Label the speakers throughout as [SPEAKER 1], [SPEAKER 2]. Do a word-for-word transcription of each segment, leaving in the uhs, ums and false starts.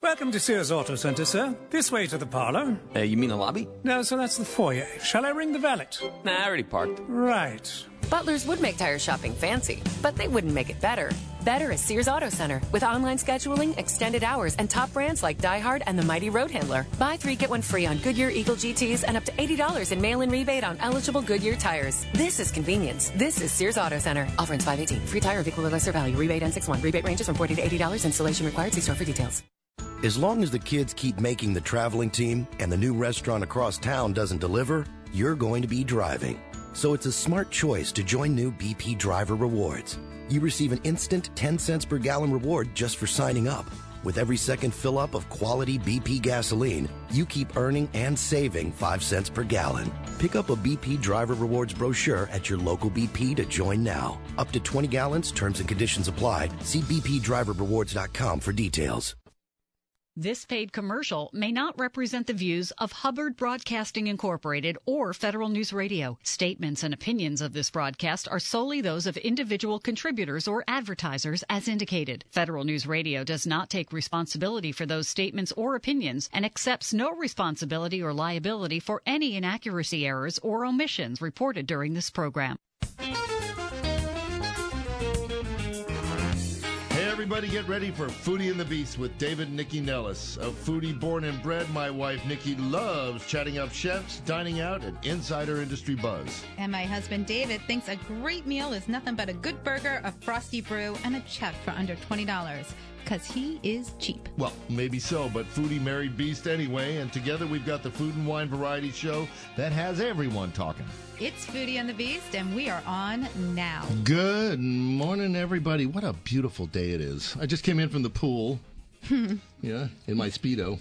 [SPEAKER 1] Welcome to Sears Auto Centre, sir. This way to the parlour.
[SPEAKER 2] Uh, you mean the lobby?
[SPEAKER 1] No, so that's the foyer. Shall I ring the valet?
[SPEAKER 2] Nah, I already parked.
[SPEAKER 1] Right.
[SPEAKER 3] Butlers would make tire shopping fancy, but they wouldn't make it better. Better is Sears Auto Center, with online scheduling, extended hours, and top brands like Die Hard and the mighty Road Handler. Buy three, get one free on Goodyear Eagle G Ts and up to eighty dollars in mail-in rebate on eligible Goodyear tires. This is convenience. This is Sears Auto Center. Offer ends five eighteen. Free tire of equal or lesser value. Rebate ends six one. Rebate ranges from forty to eighty dollars. Installation required. See store for details.
[SPEAKER 4] As long as the kids keep making the traveling team and the new restaurant across town doesn't deliver, you're going to be driving. So it's a smart choice to join new B P Driver Rewards. You receive an instant ten cents per gallon reward just for signing up. With every second fill up of quality B P gasoline, you keep earning and saving five cents per gallon. Pick up a B P Driver Rewards brochure at your local B P to join now. Up to twenty gallons, terms and conditions apply. See b p driver rewards dot com for details.
[SPEAKER 5] This paid commercial may not represent the views of Hubbard Broadcasting Incorporated or Federal News Radio. Statements and opinions of this broadcast are solely those of individual contributors or advertisers as indicated. Federal News Radio does not take responsibility for those statements or opinions and accepts no responsibility or liability for any inaccuracy, errors, or omissions reported during this program.
[SPEAKER 6] Everybody get ready for Foodie and the Beast with David and Nikki Nellis. A foodie born and bred, my wife Nikki loves chatting up chefs, dining out, and insider industry buzz.
[SPEAKER 7] And my husband David thinks a great meal is nothing but a good burger, a frosty brew, and a check for under twenty dollars. Because he is cheap.
[SPEAKER 6] Well, maybe so, but Foodie married Beast anyway, and together we've got the Food and Wine Variety Show that has everyone talking.
[SPEAKER 7] It's Foodie and the Beast, and we are on now.
[SPEAKER 6] Good morning, everybody. What a beautiful day it is. I just came in from the pool, yeah, in my Speedo,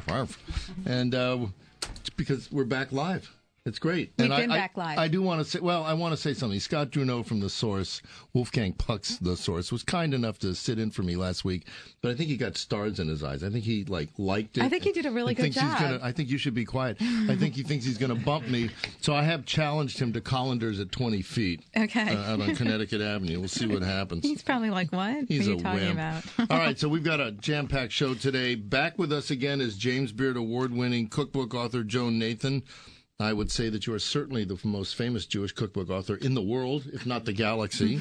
[SPEAKER 6] and uh, because we're back live. It's great.
[SPEAKER 7] We've
[SPEAKER 6] and
[SPEAKER 7] been
[SPEAKER 6] I,
[SPEAKER 7] back
[SPEAKER 6] I,
[SPEAKER 7] live.
[SPEAKER 6] I do want to say, well, I want to say something. Scott Druneau from The Source, Wolfgang Puck's The Source, was kind enough to sit in for me last week, but I think he got stars in his eyes. I think he, like, liked it.
[SPEAKER 7] I think he did a really
[SPEAKER 6] he
[SPEAKER 7] good
[SPEAKER 6] thinks
[SPEAKER 7] job.
[SPEAKER 6] He's gonna, I think you should be quiet. I think he thinks he's going to bump me. So I have challenged him to colanders at twenty feet.
[SPEAKER 7] Okay.
[SPEAKER 6] Uh, out on Connecticut Avenue. We'll see what happens.
[SPEAKER 7] He's probably like, what?
[SPEAKER 6] He's
[SPEAKER 7] what are you
[SPEAKER 6] a
[SPEAKER 7] talking
[SPEAKER 6] wimp.
[SPEAKER 7] about?
[SPEAKER 6] All right, so we've got a jam-packed show today. Back with us again is James Beard Award-winning cookbook author Joan Nathan. I would say that you are certainly the most famous Jewish cookbook author in the world, if not the galaxy.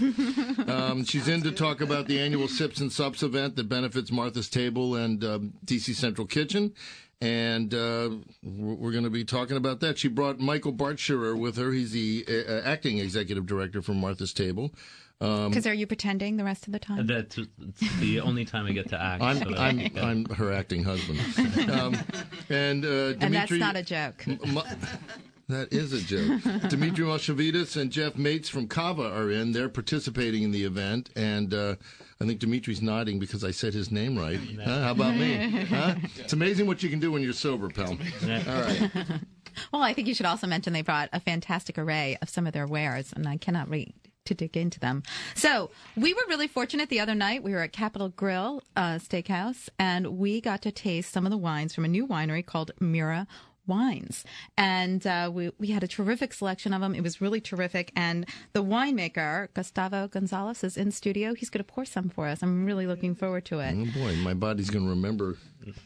[SPEAKER 6] um, she's in to talk about the annual Sips and Sups event that benefits Martha's Table and um, D C Central Kitchen. And uh, we're going to be talking about that. She brought Michael Bartschurer with her. He's the uh, acting executive director for Martha's Table.
[SPEAKER 7] Because um, are you pretending the rest of the time?
[SPEAKER 8] That's the only time I get to act.
[SPEAKER 6] I'm,
[SPEAKER 8] so
[SPEAKER 6] I'm, I'm her acting husband. Um, and, uh, Dimitri,
[SPEAKER 7] and that's not a joke.
[SPEAKER 6] M- that is a joke. Dimitri Moshavides and Jeff Mates from Kava are in. They're participating in the event. And uh, I think Dimitri's nodding because I said his name right. Huh? How about me? Huh? It's amazing what you can do when you're sober, pal. All right.
[SPEAKER 7] Well, I think you should also mention they brought a fantastic array of some of their wares, and I cannot wait to dig into them. So we were really fortunate the other night. We were at Capitol Grill uh, Steakhouse, and we got to taste some of the wines from a new winery called Mira Wines. And uh, we, we had a terrific selection of them. It was really terrific. And the winemaker, Gustavo Gonzalez, is in studio. He's going to pour some for us. I'm really looking forward to it.
[SPEAKER 6] Oh, boy. My body's going to remember.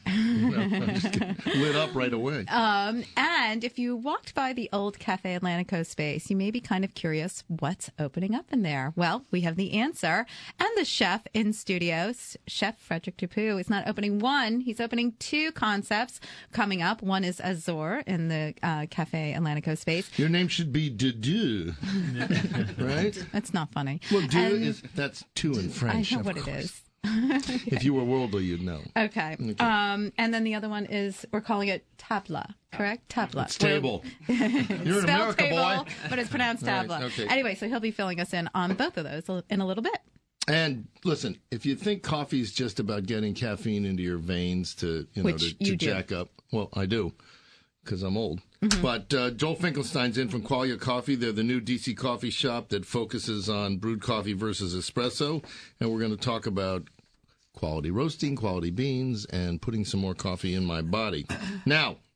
[SPEAKER 6] No, I'm just kidding. Lit up right away.
[SPEAKER 7] Um, and if you walked by the old Cafe Atlantico space, you may be kind of curious what's opening up in there. Well, we have the answer. And the chef in studios, Chef Frederick Dupuy, is not opening one. He's opening two concepts coming up. One is Azor in the uh, Cafe Atlantico space.
[SPEAKER 6] Your name should be Dudu, right?
[SPEAKER 7] That's not funny.
[SPEAKER 6] Well, du
[SPEAKER 7] and
[SPEAKER 6] is, that's two in French.
[SPEAKER 7] I know
[SPEAKER 6] of
[SPEAKER 7] what
[SPEAKER 6] course.
[SPEAKER 7] it is.
[SPEAKER 6] If you were worldly, you'd know.
[SPEAKER 7] Okay.
[SPEAKER 6] okay.
[SPEAKER 7] Um, and then the other one is, we're calling it tabla, correct? Tabla.
[SPEAKER 6] It's table. You're in America,
[SPEAKER 7] table,
[SPEAKER 6] boy.
[SPEAKER 7] But it's pronounced tabla.
[SPEAKER 6] Right, okay.
[SPEAKER 7] Anyway, so he'll be filling us in on both of those in a little bit.
[SPEAKER 6] And listen, if you think coffee is just about getting caffeine into your veins to, you know,
[SPEAKER 7] Which
[SPEAKER 6] to, to
[SPEAKER 7] you
[SPEAKER 6] jack
[SPEAKER 7] do.
[SPEAKER 6] up, well, I do, because I'm old.
[SPEAKER 7] Mm-hmm.
[SPEAKER 6] But uh, Joel Finkelstein's in from Qualia Coffee. They're the new D C coffee shop that focuses on brewed coffee versus espresso. And we're going to talk about quality roasting, quality beans, and putting some more coffee in my body. Now,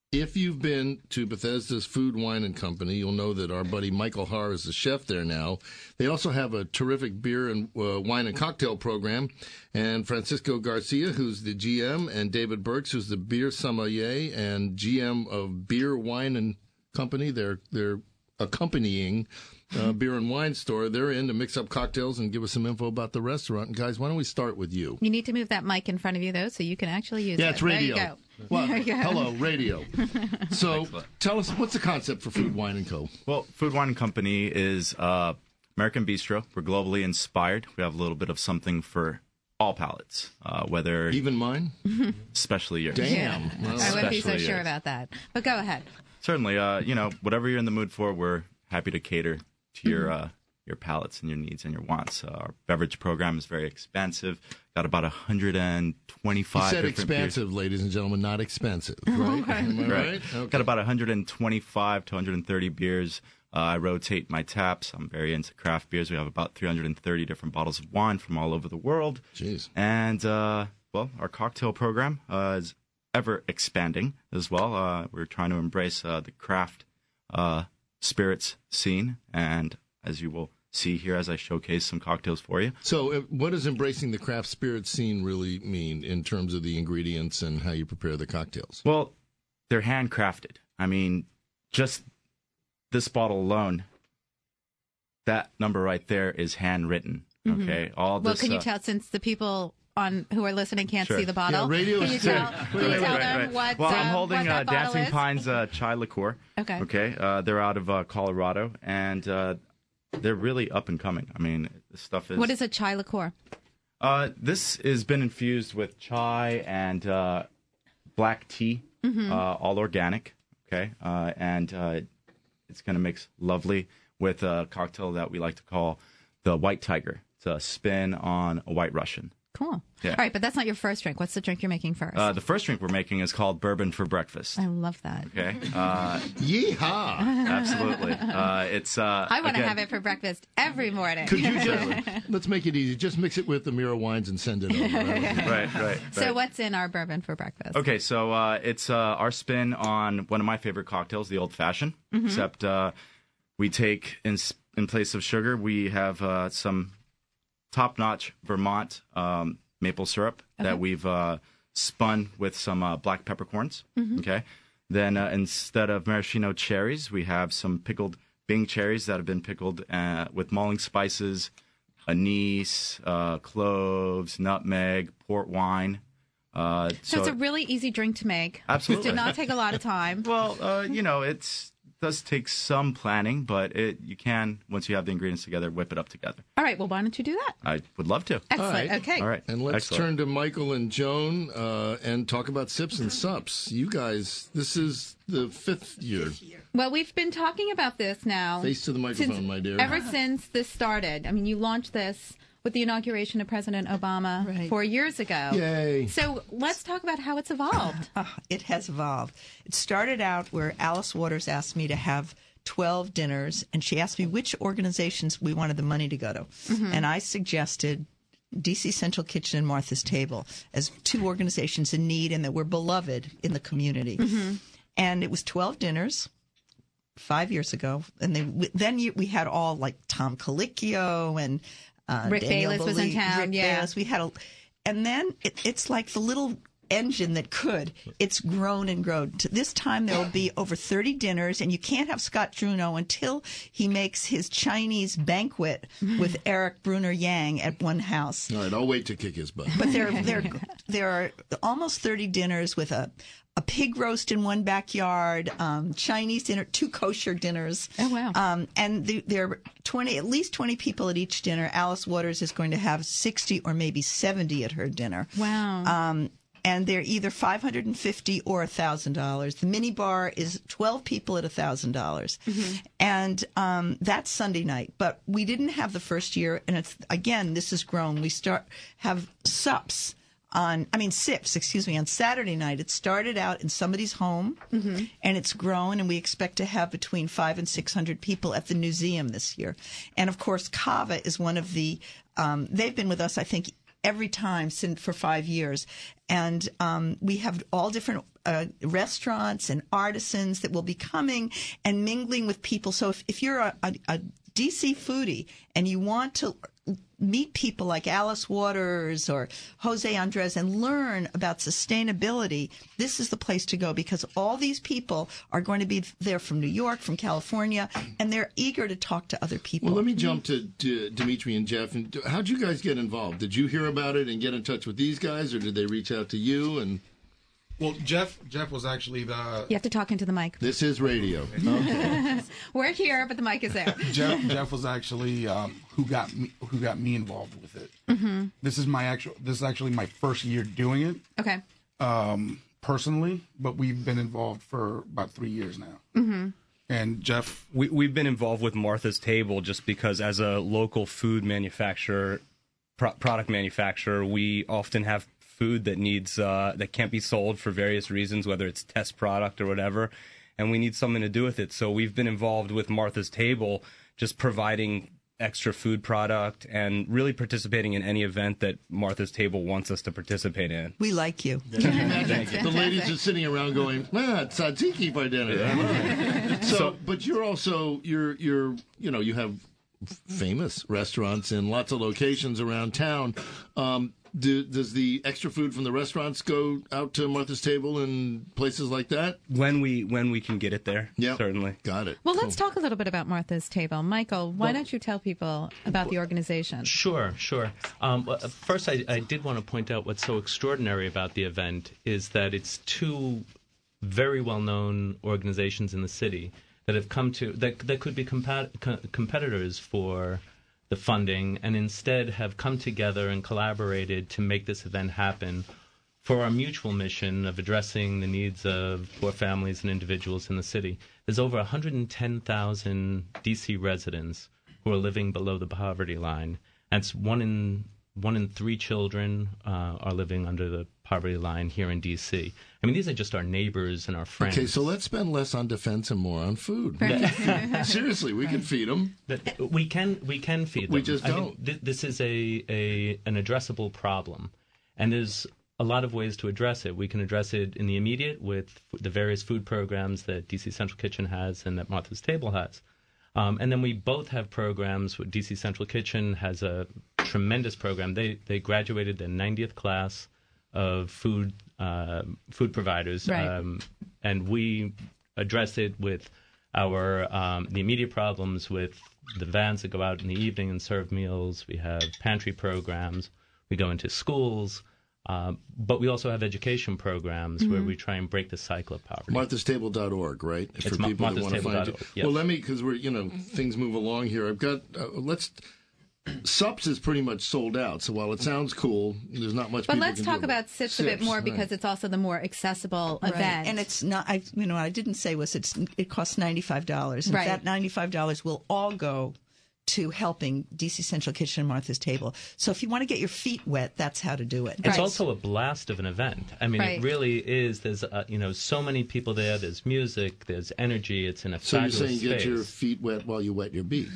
[SPEAKER 6] If you've been to Bethesda's Food, Wine, and Company, you'll know that our buddy Michael Haar is the chef there now. They also have a terrific beer and uh, wine and cocktail program. And Francisco Garcia, who's the G M, and David Burks, who's the beer sommelier and G M of Beer, Wine, and Company. They're, they're accompanying uh, beer and wine store. They're in to mix up cocktails and give us some info about the restaurant. And guys, why don't we start with you?
[SPEAKER 7] You need to move that mic in front of you, though, so you can actually use
[SPEAKER 6] yeah,
[SPEAKER 7] it.
[SPEAKER 6] it's radio.
[SPEAKER 7] There you go.
[SPEAKER 6] Well,
[SPEAKER 7] there you go.
[SPEAKER 6] hello, radio. So tell us, what's the concept for Food, Wine, and Co.?
[SPEAKER 9] Well, Food, Wine, and Company is uh, American Bistro. We're globally inspired. We have a little bit of something for all palates, uh, whether...
[SPEAKER 6] Even mine?
[SPEAKER 9] Especially yours.
[SPEAKER 6] Damn.
[SPEAKER 7] Yeah.
[SPEAKER 6] Well,
[SPEAKER 7] I wouldn't be so
[SPEAKER 9] especially
[SPEAKER 7] sure
[SPEAKER 9] yours.
[SPEAKER 7] about that. But go ahead.
[SPEAKER 9] Certainly, uh, you know, whatever you're in the mood for, we're happy to cater to your uh, your palates and your needs and your wants. Uh, our beverage program is very expansive. Got about one hundred twenty-five
[SPEAKER 6] You said
[SPEAKER 9] different
[SPEAKER 6] expansive,
[SPEAKER 9] beers.
[SPEAKER 6] ladies and gentlemen, not expensive, right? Am I right?
[SPEAKER 9] Right.
[SPEAKER 6] Okay.
[SPEAKER 9] Got about one hundred twenty-five to one hundred thirty beers. Uh, I rotate my taps. I'm very into craft beers. We have about three hundred thirty different bottles of wine from all over the world.
[SPEAKER 6] Jeez.
[SPEAKER 9] And, uh, well, our cocktail program uh, is ever expanding as well. Uh, we're trying to embrace uh, the craft uh, spirits scene. And as you will see here as I showcase some cocktails for you.
[SPEAKER 6] So uh, what does embracing the craft spirit scene really mean in terms of the ingredients and how you prepare the cocktails?
[SPEAKER 9] Well, they're handcrafted. I mean, just this bottle alone, that number right there is handwritten. Okay, all
[SPEAKER 7] Well,
[SPEAKER 9] this.
[SPEAKER 7] can you
[SPEAKER 9] uh,
[SPEAKER 7] tell, since the people on who are listening can't
[SPEAKER 9] Sure.
[SPEAKER 7] see the bottle,
[SPEAKER 6] Yeah, radio
[SPEAKER 7] can you
[SPEAKER 6] is-
[SPEAKER 7] tell,
[SPEAKER 6] Wait,
[SPEAKER 7] can
[SPEAKER 6] wait,
[SPEAKER 7] you tell
[SPEAKER 6] wait,
[SPEAKER 7] them
[SPEAKER 9] right.
[SPEAKER 7] what,
[SPEAKER 9] Well,
[SPEAKER 7] uh,
[SPEAKER 9] I'm holding
[SPEAKER 7] what
[SPEAKER 9] uh,
[SPEAKER 7] that bottle
[SPEAKER 9] Dancing
[SPEAKER 7] is?
[SPEAKER 9] Pines uh, chai liqueur.
[SPEAKER 7] Okay.
[SPEAKER 9] Okay. Uh, they're out of uh, Colorado, and uh, they're really up and coming. I mean, this stuff is.
[SPEAKER 7] What is a chai liqueur?
[SPEAKER 9] Uh, this has been infused with chai and uh, black tea,
[SPEAKER 7] Mm-hmm.
[SPEAKER 9] uh, all organic. Okay, uh, and uh, it's going to mix lovely with a cocktail that we like to call the White Tiger. It's a spin on a White Russian.
[SPEAKER 7] Cool.
[SPEAKER 9] Yeah.
[SPEAKER 7] All right, but that's not your first drink. What's the drink you're making first?
[SPEAKER 9] Uh, the first drink we're making is called Bourbon for Breakfast.
[SPEAKER 7] I love that.
[SPEAKER 9] Okay. Uh,
[SPEAKER 6] Yeehaw!
[SPEAKER 9] absolutely. Uh, it's. Uh,
[SPEAKER 7] I want to
[SPEAKER 9] again,
[SPEAKER 7] have it for breakfast every morning.
[SPEAKER 6] Could you just, let's make it easy. Just mix it with the Mira wines and send it over.
[SPEAKER 9] Right, right.
[SPEAKER 7] So
[SPEAKER 9] right.
[SPEAKER 7] what's in our bourbon for breakfast?
[SPEAKER 9] Okay, so uh, it's uh, our spin on one of my favorite cocktails, the Old Fashioned.
[SPEAKER 7] Mm-hmm.
[SPEAKER 9] Except uh, we take in in place of sugar, we have uh, some top-notch Vermont um, maple syrup
[SPEAKER 7] Okay.
[SPEAKER 9] that we've uh, spun with some uh, black peppercorns.
[SPEAKER 7] Mm-hmm.
[SPEAKER 9] Okay, then uh, instead of maraschino cherries, we have some pickled Bing cherries that have been pickled uh, with malling spices, anise, uh, cloves, nutmeg, port wine. Uh,
[SPEAKER 7] So, it's a really easy drink to make.
[SPEAKER 9] Absolutely.
[SPEAKER 7] Did not take a lot of time.
[SPEAKER 9] Well, uh, you know, it does take some planning, but it you can, once you have the ingredients together, whip it up together.
[SPEAKER 7] All right, well, why don't you do that?
[SPEAKER 9] I would love to.
[SPEAKER 7] Excellent.
[SPEAKER 6] right.
[SPEAKER 7] Okay.
[SPEAKER 9] All right.
[SPEAKER 6] And let's
[SPEAKER 9] Excellent.
[SPEAKER 6] turn to Michael and Joan uh, and talk about sips and sups. You guys, this is the fifth year.
[SPEAKER 7] Well, we've been talking about this now.
[SPEAKER 6] Face to the microphone,
[SPEAKER 7] since-
[SPEAKER 6] my dear.
[SPEAKER 7] Ever since this started. I mean, you launched this with the inauguration of President Obama
[SPEAKER 10] Right.
[SPEAKER 7] four years ago.
[SPEAKER 6] Yay.
[SPEAKER 7] So let's talk about how it's evolved.
[SPEAKER 10] Uh, it has evolved. It started out where Alice Waters asked me to have twelve dinners, and she asked me which organizations we wanted the money to go to. And I suggested D C Central Kitchen and Martha's Table as two organizations in need and that were beloved in the community. And it was twelve dinners five years ago. And they, then you, we had all like Tom Colicchio and uh,
[SPEAKER 7] Rick
[SPEAKER 10] Daniel
[SPEAKER 7] Bayless was in
[SPEAKER 10] Bolle-
[SPEAKER 7] town,
[SPEAKER 10] Rick
[SPEAKER 7] yeah.
[SPEAKER 10] Bayless. We had a, and then it, it's like the little engine that could. It's grown and grown. To this time, there will be over thirty dinners, and you can't have Scott Druno until he makes his Chinese banquet with Eric Bruner Yang at one house.
[SPEAKER 6] All right, I'll wait to kick his butt.
[SPEAKER 10] But there, there, there are almost thirty dinners with a, a pig roast in one backyard, um, Chinese dinner, two kosher dinners.
[SPEAKER 7] Oh, wow.
[SPEAKER 10] Um, and the, there are twenty, at least twenty people at each dinner. Alice Waters is going to have sixty or maybe seventy at her dinner.
[SPEAKER 7] Wow.
[SPEAKER 10] Um, and they're either five hundred fifty dollars or one thousand dollars. The mini bar is twelve people at one thousand dollars. And um, that's Sunday night. But we didn't have the first year, and it's again, this has grown. We start have sups on, I mean, sips, excuse me, on Saturday night. It started out in somebody's home, and it's grown, and we expect to have between five and six hundred people at the museum this year. And of course, Cava is one of the. Um, they've been with us, I think, every time since for five years. And um, we have all different uh, restaurants and artisans that will be coming and mingling with people. So if, if you're a, a, a D C foodie and you want to meet people like Alice Waters or Jose Andres and learn about sustainability, this is the place to go, because all these people are going to be there from New York, from California, and they're eager to talk to other people.
[SPEAKER 6] Well, let me jump to, to Dimitri and Jeff. And how'd you guys get involved? Did you hear about it and get in touch with these guys, or did they reach out to you? And
[SPEAKER 11] Well, Jeff Jeff was actually the...
[SPEAKER 7] You have to talk into the mic.
[SPEAKER 6] This is radio. Okay.
[SPEAKER 7] We're here, but the mic is there.
[SPEAKER 11] Jeff Jeff was actually um, who got me who got me involved with it.
[SPEAKER 7] Mm-hmm.
[SPEAKER 11] This is my actual. This is actually my first year doing it.
[SPEAKER 7] Okay.
[SPEAKER 11] Um, personally, but we've been involved for about three years now.
[SPEAKER 7] Mm-hmm.
[SPEAKER 11] And Jeff,
[SPEAKER 12] we we've been involved with Martha's Table just because, as a local food manufacturer, pro- product manufacturer, we often have food that needs uh, that can't be sold for various reasons, whether it's test product or whatever, and we need something to do with it. So we've been involved with Martha's Table, just providing extra food product and really participating in any event that Martha's Table wants us to participate in.
[SPEAKER 10] We like you.
[SPEAKER 6] Thank you. The ladies are sitting around going, "Man, tzatziki for dinner." Yeah. So, but you're also you're you're you know you have famous restaurants in lots of locations around town. Um, Do, does the extra food from the restaurants go out to Martha's Table and places like that?
[SPEAKER 12] When we when we can get it there,
[SPEAKER 6] yeah,
[SPEAKER 12] certainly.
[SPEAKER 6] Got it.
[SPEAKER 7] Well, cool. Let's talk a little bit about Martha's Table. Michael, why well, don't you tell people about the organization?
[SPEAKER 8] Sure, sure. Um, well, first, I, I did want to point out what's so extraordinary about the event is that it's two very well-known organizations in the city that have come to, that, that could be compa- co- competitors for the funding, and instead have come together and collaborated to make this event happen for our mutual mission of addressing the needs of poor families and individuals in the city. There's over one hundred ten thousand D C residents who are living below the poverty line. That's one in one in three children uh, are living under the poverty line here in D C. I mean, these are just our neighbors and our friends.
[SPEAKER 6] Okay, so let's spend less on defense and more on food. Seriously, we can feed them.
[SPEAKER 8] We can, we can feed them.
[SPEAKER 6] We just don't.
[SPEAKER 8] I mean, th- this is a, a an addressable problem, and there's a lot of ways to address it. We can address it in the immediate with the various food programs that D C Central Kitchen has and that Martha's Table has. Um, and then we both have programs. D C Central Kitchen has a tremendous program. They they graduated their ninetieth class of food uh, food providers,
[SPEAKER 7] right.
[SPEAKER 8] um, and we address it with our um, the immediate problems with the vans that go out in the evening and serve meals. We have pantry programs. We go into schools. Uh, but we also have education programs mm-hmm. where we try and break the cycle of poverty.
[SPEAKER 6] Marthas Table dot org, right?
[SPEAKER 8] It's
[SPEAKER 6] For people
[SPEAKER 8] Marthas
[SPEAKER 6] that want to
[SPEAKER 8] Table
[SPEAKER 6] find
[SPEAKER 8] dot org,
[SPEAKER 6] you.
[SPEAKER 8] yes.
[SPEAKER 6] Well, let me, because we're, you know, things move along here. I've got, uh, let's, S U Ps is pretty much sold out. So while it sounds cool, there's not much
[SPEAKER 7] But
[SPEAKER 6] people
[SPEAKER 7] let's
[SPEAKER 6] can
[SPEAKER 7] talk
[SPEAKER 6] do
[SPEAKER 7] about S I P S a bit more
[SPEAKER 6] right.
[SPEAKER 7] because it's also the more accessible
[SPEAKER 10] Right.
[SPEAKER 7] event.
[SPEAKER 10] And it's not, I, you know, what I didn't say was it's, it costs ninety-five dollars. And
[SPEAKER 7] Right.
[SPEAKER 10] that ninety-five dollars will all go to helping D C Central Kitchen and Martha's Table. So if you want to get your feet wet, that's how to do it.
[SPEAKER 8] It's also a blast of an event. I mean,
[SPEAKER 10] Right.
[SPEAKER 8] it really is. There's, uh, you know, so many people there. There's music. There's energy. It's in a
[SPEAKER 6] So you're
[SPEAKER 8] fabulous
[SPEAKER 6] saying
[SPEAKER 8] space.
[SPEAKER 6] get your feet wet while you wet your beak.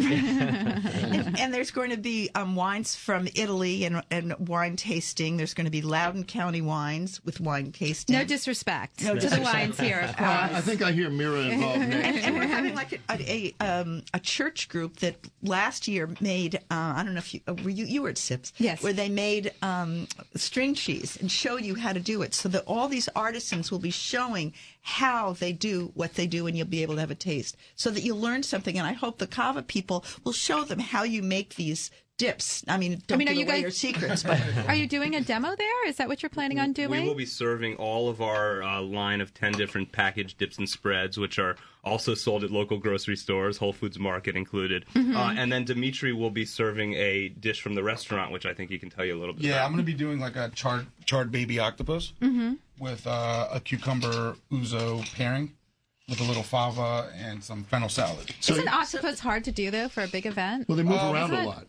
[SPEAKER 10] and, and there's going to be um, wines from Italy and, and wine tasting. There's going to be Loudoun County wines with wine tasting.
[SPEAKER 7] No disrespect
[SPEAKER 10] No
[SPEAKER 7] to the
[SPEAKER 10] disrespect.
[SPEAKER 7] wines here, of course.
[SPEAKER 6] Uh, I think I hear Mira involved next.
[SPEAKER 10] and, and we're having like a a, um, a church group that last year made uh, I don't know if you uh, were you, you were at S I P S,
[SPEAKER 7] yes,
[SPEAKER 10] where they made um, string cheese and showed you how to do it, so that all these artisans will be showing how they do what they do, and you'll be able to have a taste, so that you'll learn something. And I hope the Cava people will show them how you make these dips. I mean, don't
[SPEAKER 7] I mean, are
[SPEAKER 10] give
[SPEAKER 7] you
[SPEAKER 10] away
[SPEAKER 7] guys,
[SPEAKER 10] your secrets. But
[SPEAKER 7] are you doing a demo there? Is that what you're planning on doing?
[SPEAKER 12] We will be serving all of our uh, line of ten different packaged dips and spreads, which are also sold at local grocery stores, Whole Foods Market included.
[SPEAKER 7] Mm-hmm.
[SPEAKER 12] Uh, and then Dimitri will be serving a dish from the restaurant, which I think he can tell you a little bit
[SPEAKER 11] Yeah,
[SPEAKER 12] about.
[SPEAKER 11] I'm going to be doing like a charred, charred baby octopus
[SPEAKER 7] mm-hmm.
[SPEAKER 11] with uh, a cucumber ouzo pairing with a little fava and some fennel salad.
[SPEAKER 7] So Isn't octopus hard to do, though, for a big event?
[SPEAKER 6] Well, they move
[SPEAKER 11] Uh,
[SPEAKER 6] around a
[SPEAKER 7] it?
[SPEAKER 6] lot.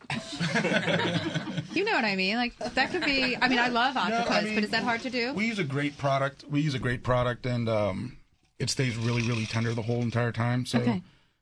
[SPEAKER 7] You know what I mean? Like, that could be, I mean, I love octopus,
[SPEAKER 11] No, I mean,
[SPEAKER 7] but is that hard to do?
[SPEAKER 11] We use a great product. We use a great product, and um, it stays really, really tender the whole entire time. So
[SPEAKER 7] Okay.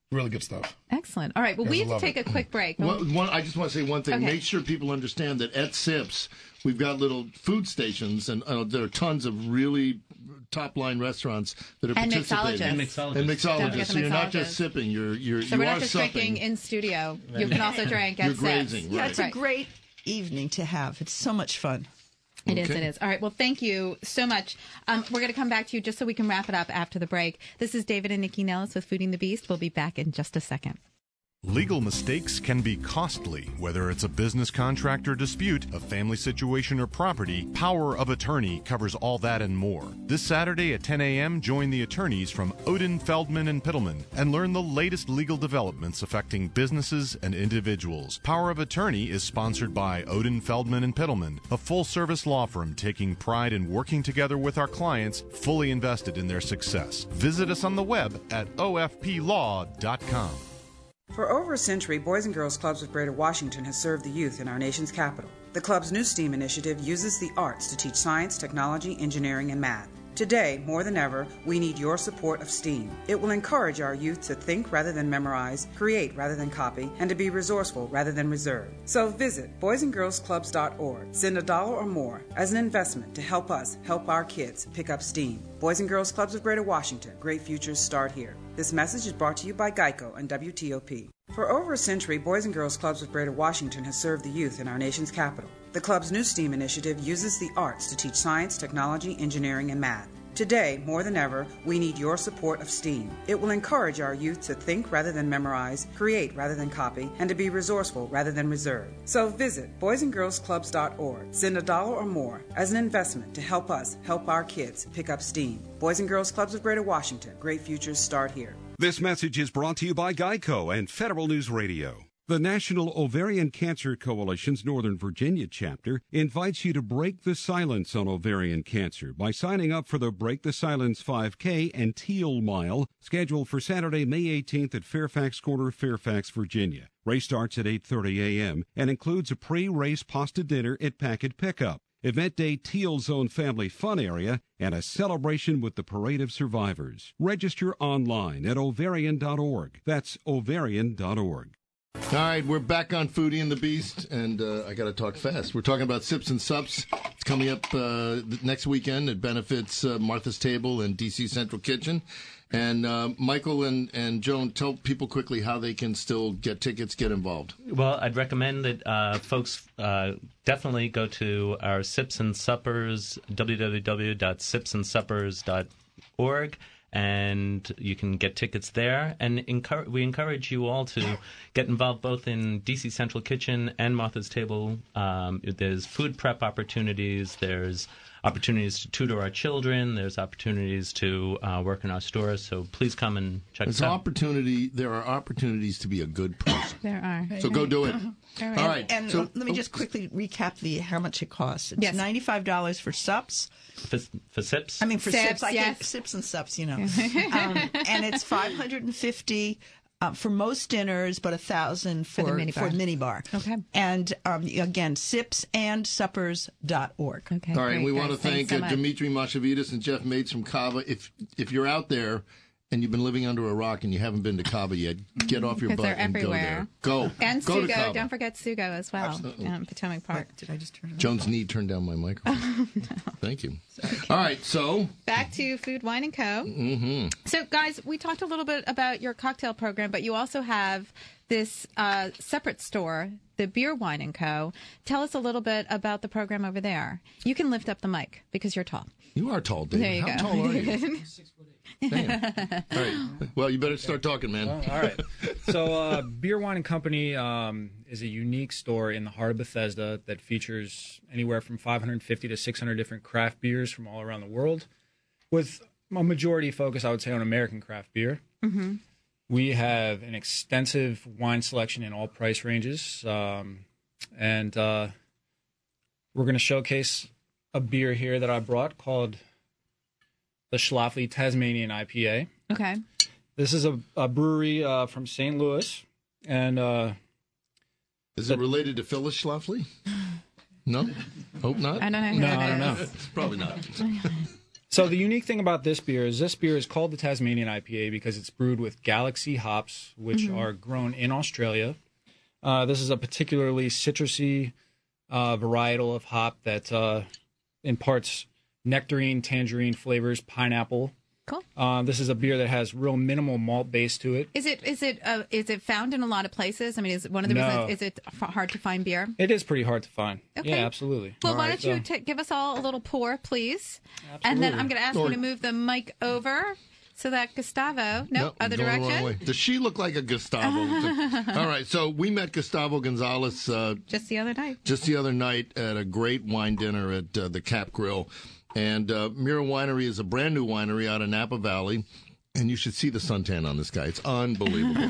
[SPEAKER 11] Really good stuff.
[SPEAKER 7] Excellent. All right. Well,
[SPEAKER 11] Guys
[SPEAKER 7] we have to
[SPEAKER 11] love
[SPEAKER 7] take
[SPEAKER 11] it.
[SPEAKER 7] a quick break.
[SPEAKER 6] One, one, I just want to say one thing.
[SPEAKER 7] Okay.
[SPEAKER 6] Make sure people understand that at Sips, we've got little food stations, and uh, there are tons of really top-line restaurants that are
[SPEAKER 7] And
[SPEAKER 6] participating.
[SPEAKER 7] mixologists.
[SPEAKER 8] And mixologists.
[SPEAKER 6] And
[SPEAKER 7] Don't forget
[SPEAKER 6] mixologists.
[SPEAKER 7] the
[SPEAKER 6] So you're not
[SPEAKER 7] mixologists.
[SPEAKER 6] just sipping. You're you're
[SPEAKER 7] So
[SPEAKER 6] you
[SPEAKER 7] we're
[SPEAKER 6] are
[SPEAKER 7] not just
[SPEAKER 6] supping.
[SPEAKER 7] drinking in studio. You can also drink at
[SPEAKER 6] You're
[SPEAKER 7] Sips.
[SPEAKER 6] grazing,
[SPEAKER 10] Yeah,
[SPEAKER 6] right.
[SPEAKER 10] it's a great evening to have. It's so much fun.
[SPEAKER 7] It is,
[SPEAKER 6] Okay.
[SPEAKER 7] it is. All right. Well, thank you so much. Um, we're going to come back to you just so we can wrap it up after the break. This is David and Nikki Nellis with Fooding the Beast. We'll be back in just a second.
[SPEAKER 13] Legal mistakes can be costly. Whether it's a business contract or dispute, a family situation or property, Power of Attorney covers all that and more. This Saturday at ten a.m., join the attorneys from Odin, Feldman, and Pittleman and learn the latest legal developments affecting businesses and individuals. Power of Attorney is sponsored by Odin, Feldman, and Pittleman, a full-service law firm taking pride in working together with our clients, fully invested in their success. Visit us on the web at o f p law dot com.
[SPEAKER 14] For over a century, Boys and Girls Clubs of Greater Washington has served the youth in our nation's capital. The club's new STEAM initiative uses the arts to teach science, technology, engineering, and math. Today, more than ever, we need your support of STEAM. It will encourage our youth to think rather than memorize, create rather than copy, and to be resourceful rather than reserved. So visit boys and girls clubs dot org. Send a dollar or more as an investment to help us help our kids pick up STEAM. Boys and Girls Clubs of Greater Washington. Great futures start here. This message is brought to you by Geico and W T O P. For over a century, Boys and Girls Clubs of Greater Washington has served the youth in our nation's capital. The club's new STEAM initiative uses the arts to teach science, technology, engineering, and math. Today, more than ever, we need your support of STEAM. It will encourage our youth to think rather than memorize, create rather than copy, and to be resourceful rather than reserved. So visit boys and girls clubs dot org. Send a dollar or more as an investment to help us help our kids pick up STEAM. Boys and Girls Clubs of Greater Washington. Great futures start here.
[SPEAKER 15] This message is brought to you by Geico and Federal News Radio. The National Ovarian Cancer Coalition's Northern Virginia chapter invites you to break the silence on ovarian cancer by signing up for the Break the Silence five K and Teal Mile, scheduled for Saturday, May eighteenth at Fairfax Corner, Fairfax, Virginia. Race starts at eight thirty a.m. and includes a pre-race pasta dinner at Packet Pickup, event day Teal Zone Family Fun Area, and a celebration with the Parade of Survivors. Register online at ovarian dot org. That's ovarian dot org.
[SPEAKER 6] All right, we're back on Foodie and the Beast, and uh, I got to talk fast. We're talking about Sips and Sups. It's coming up uh, next weekend. It benefits uh, Martha's Table and D C Central Kitchen. And uh, Michael and, and Joan, tell people quickly how they can still get tickets, get involved.
[SPEAKER 8] Well, I'd recommend that uh, folks uh, definitely go to our Sips and Suppers, w w w dot sips and suppers dot org. And you can get tickets there. And encourage, we encourage you all to get involved both in D C Central Kitchen and Martha's Table. Um, there's food prep opportunities. There's opportunities to tutor our children. There's opportunities to uh, work in our stores. So please come and check
[SPEAKER 6] There's
[SPEAKER 8] us out.
[SPEAKER 6] opportunity. There are opportunities to be a good person.
[SPEAKER 7] There are.
[SPEAKER 6] So go do it.
[SPEAKER 7] All right.
[SPEAKER 6] All right.
[SPEAKER 10] And
[SPEAKER 6] so,
[SPEAKER 10] let me just quickly recap the how much it costs. It's
[SPEAKER 7] Yes.
[SPEAKER 10] ninety-five dollars for sups.
[SPEAKER 8] For, for Sips?
[SPEAKER 10] I mean, for
[SPEAKER 7] Sips,
[SPEAKER 10] sips. I
[SPEAKER 7] yes.
[SPEAKER 10] think sips and sups, you know. um, and it's five hundred fifty uh, for most dinners, but a thousand for,
[SPEAKER 7] For the mini
[SPEAKER 10] for
[SPEAKER 7] bar.
[SPEAKER 10] mini bar.
[SPEAKER 7] Okay.
[SPEAKER 10] And um, again, sips and suppers dot org.
[SPEAKER 7] Okay.
[SPEAKER 6] all right,
[SPEAKER 7] great,
[SPEAKER 6] we
[SPEAKER 7] guys.
[SPEAKER 6] want to
[SPEAKER 7] Thanks
[SPEAKER 6] thank
[SPEAKER 7] so
[SPEAKER 6] uh,
[SPEAKER 7] much.
[SPEAKER 6] Dimitri Mashavides and Jeff Mates from Cava. If if you're out there and you've been living under a rock and you haven't been to Cava yet, get off your
[SPEAKER 7] Because
[SPEAKER 6] butt
[SPEAKER 7] they're
[SPEAKER 6] and
[SPEAKER 7] everywhere.
[SPEAKER 6] go there. Go.
[SPEAKER 7] And
[SPEAKER 6] go to
[SPEAKER 7] Sugo.
[SPEAKER 6] Cava.
[SPEAKER 7] Don't forget Sugo as well.
[SPEAKER 6] Absolutely.
[SPEAKER 7] Um, Potomac Park.
[SPEAKER 10] Did I just turn it on?
[SPEAKER 6] Joan's knee turned down my microphone. Thank you. All right, so
[SPEAKER 7] Back to Food, Wine, and Co.
[SPEAKER 6] mm-hmm.
[SPEAKER 7] So, guys, we talked a little bit about your cocktail program, but you also have this uh, separate store, the Beer, Wine, and Co. Tell us a little bit about the program over there. You can lift up the mic because you're tall.
[SPEAKER 6] You are tall, David.
[SPEAKER 7] There you
[SPEAKER 6] How
[SPEAKER 7] go.
[SPEAKER 6] tall are you? Damn. All right. Well, you better start talking, man.
[SPEAKER 16] Well, all right. So, uh, Beer, Wine, and Company um, is a unique store in the heart of Bethesda that features anywhere from five hundred fifty to six hundred different craft beers from all around the world, with a majority focus, I would say, on American craft beer.
[SPEAKER 7] Mm-hmm.
[SPEAKER 16] We have an extensive wine selection in all price ranges, um, and uh, we're going to showcase a beer here that I brought called the Schlafly Tasmanian I P A.
[SPEAKER 7] Okay.
[SPEAKER 16] This is a, a brewery uh, from Saint Louis, and uh,
[SPEAKER 6] is it related to Phyllis Schlafly? No, hope not.
[SPEAKER 7] I don't know.
[SPEAKER 16] No, I don't know.
[SPEAKER 6] It's probably not.
[SPEAKER 16] So the unique thing about this beer is this beer is called the Tasmanian I P A because it's brewed with Galaxy hops, which
[SPEAKER 17] Mhm.
[SPEAKER 16] are grown in Australia. Uh, this is a particularly citrusy uh, varietal of hop that uh, imparts nectarine, tangerine flavors, pineapple.
[SPEAKER 7] Cool.
[SPEAKER 16] Uh, this is a beer that has real minimal malt base to it.
[SPEAKER 7] Is it is it uh, is it found in a lot of places? I mean, is it one of the
[SPEAKER 16] No.
[SPEAKER 7] reasons? Is it f- hard to find beer?
[SPEAKER 16] It is pretty hard to find.
[SPEAKER 7] Okay.
[SPEAKER 16] Yeah, absolutely.
[SPEAKER 7] Well,
[SPEAKER 16] All
[SPEAKER 7] why
[SPEAKER 16] right,
[SPEAKER 7] don't you
[SPEAKER 16] so-
[SPEAKER 7] ta give us all a little pour, please? And then I'm going to ask
[SPEAKER 6] Or-
[SPEAKER 7] you to move the mic over so that Gustavo. No, other
[SPEAKER 6] going the wrong
[SPEAKER 7] direction.
[SPEAKER 6] way. Does she look like a Gustavo? All right, so we met Gustavo Gonzalez uh,
[SPEAKER 7] Just the other night.
[SPEAKER 6] just the other night at a great wine dinner at uh, the Cap Grill. And uh, Mira Winery is a brand new winery out of Napa Valley. And you should see the suntan on this guy. It's unbelievable.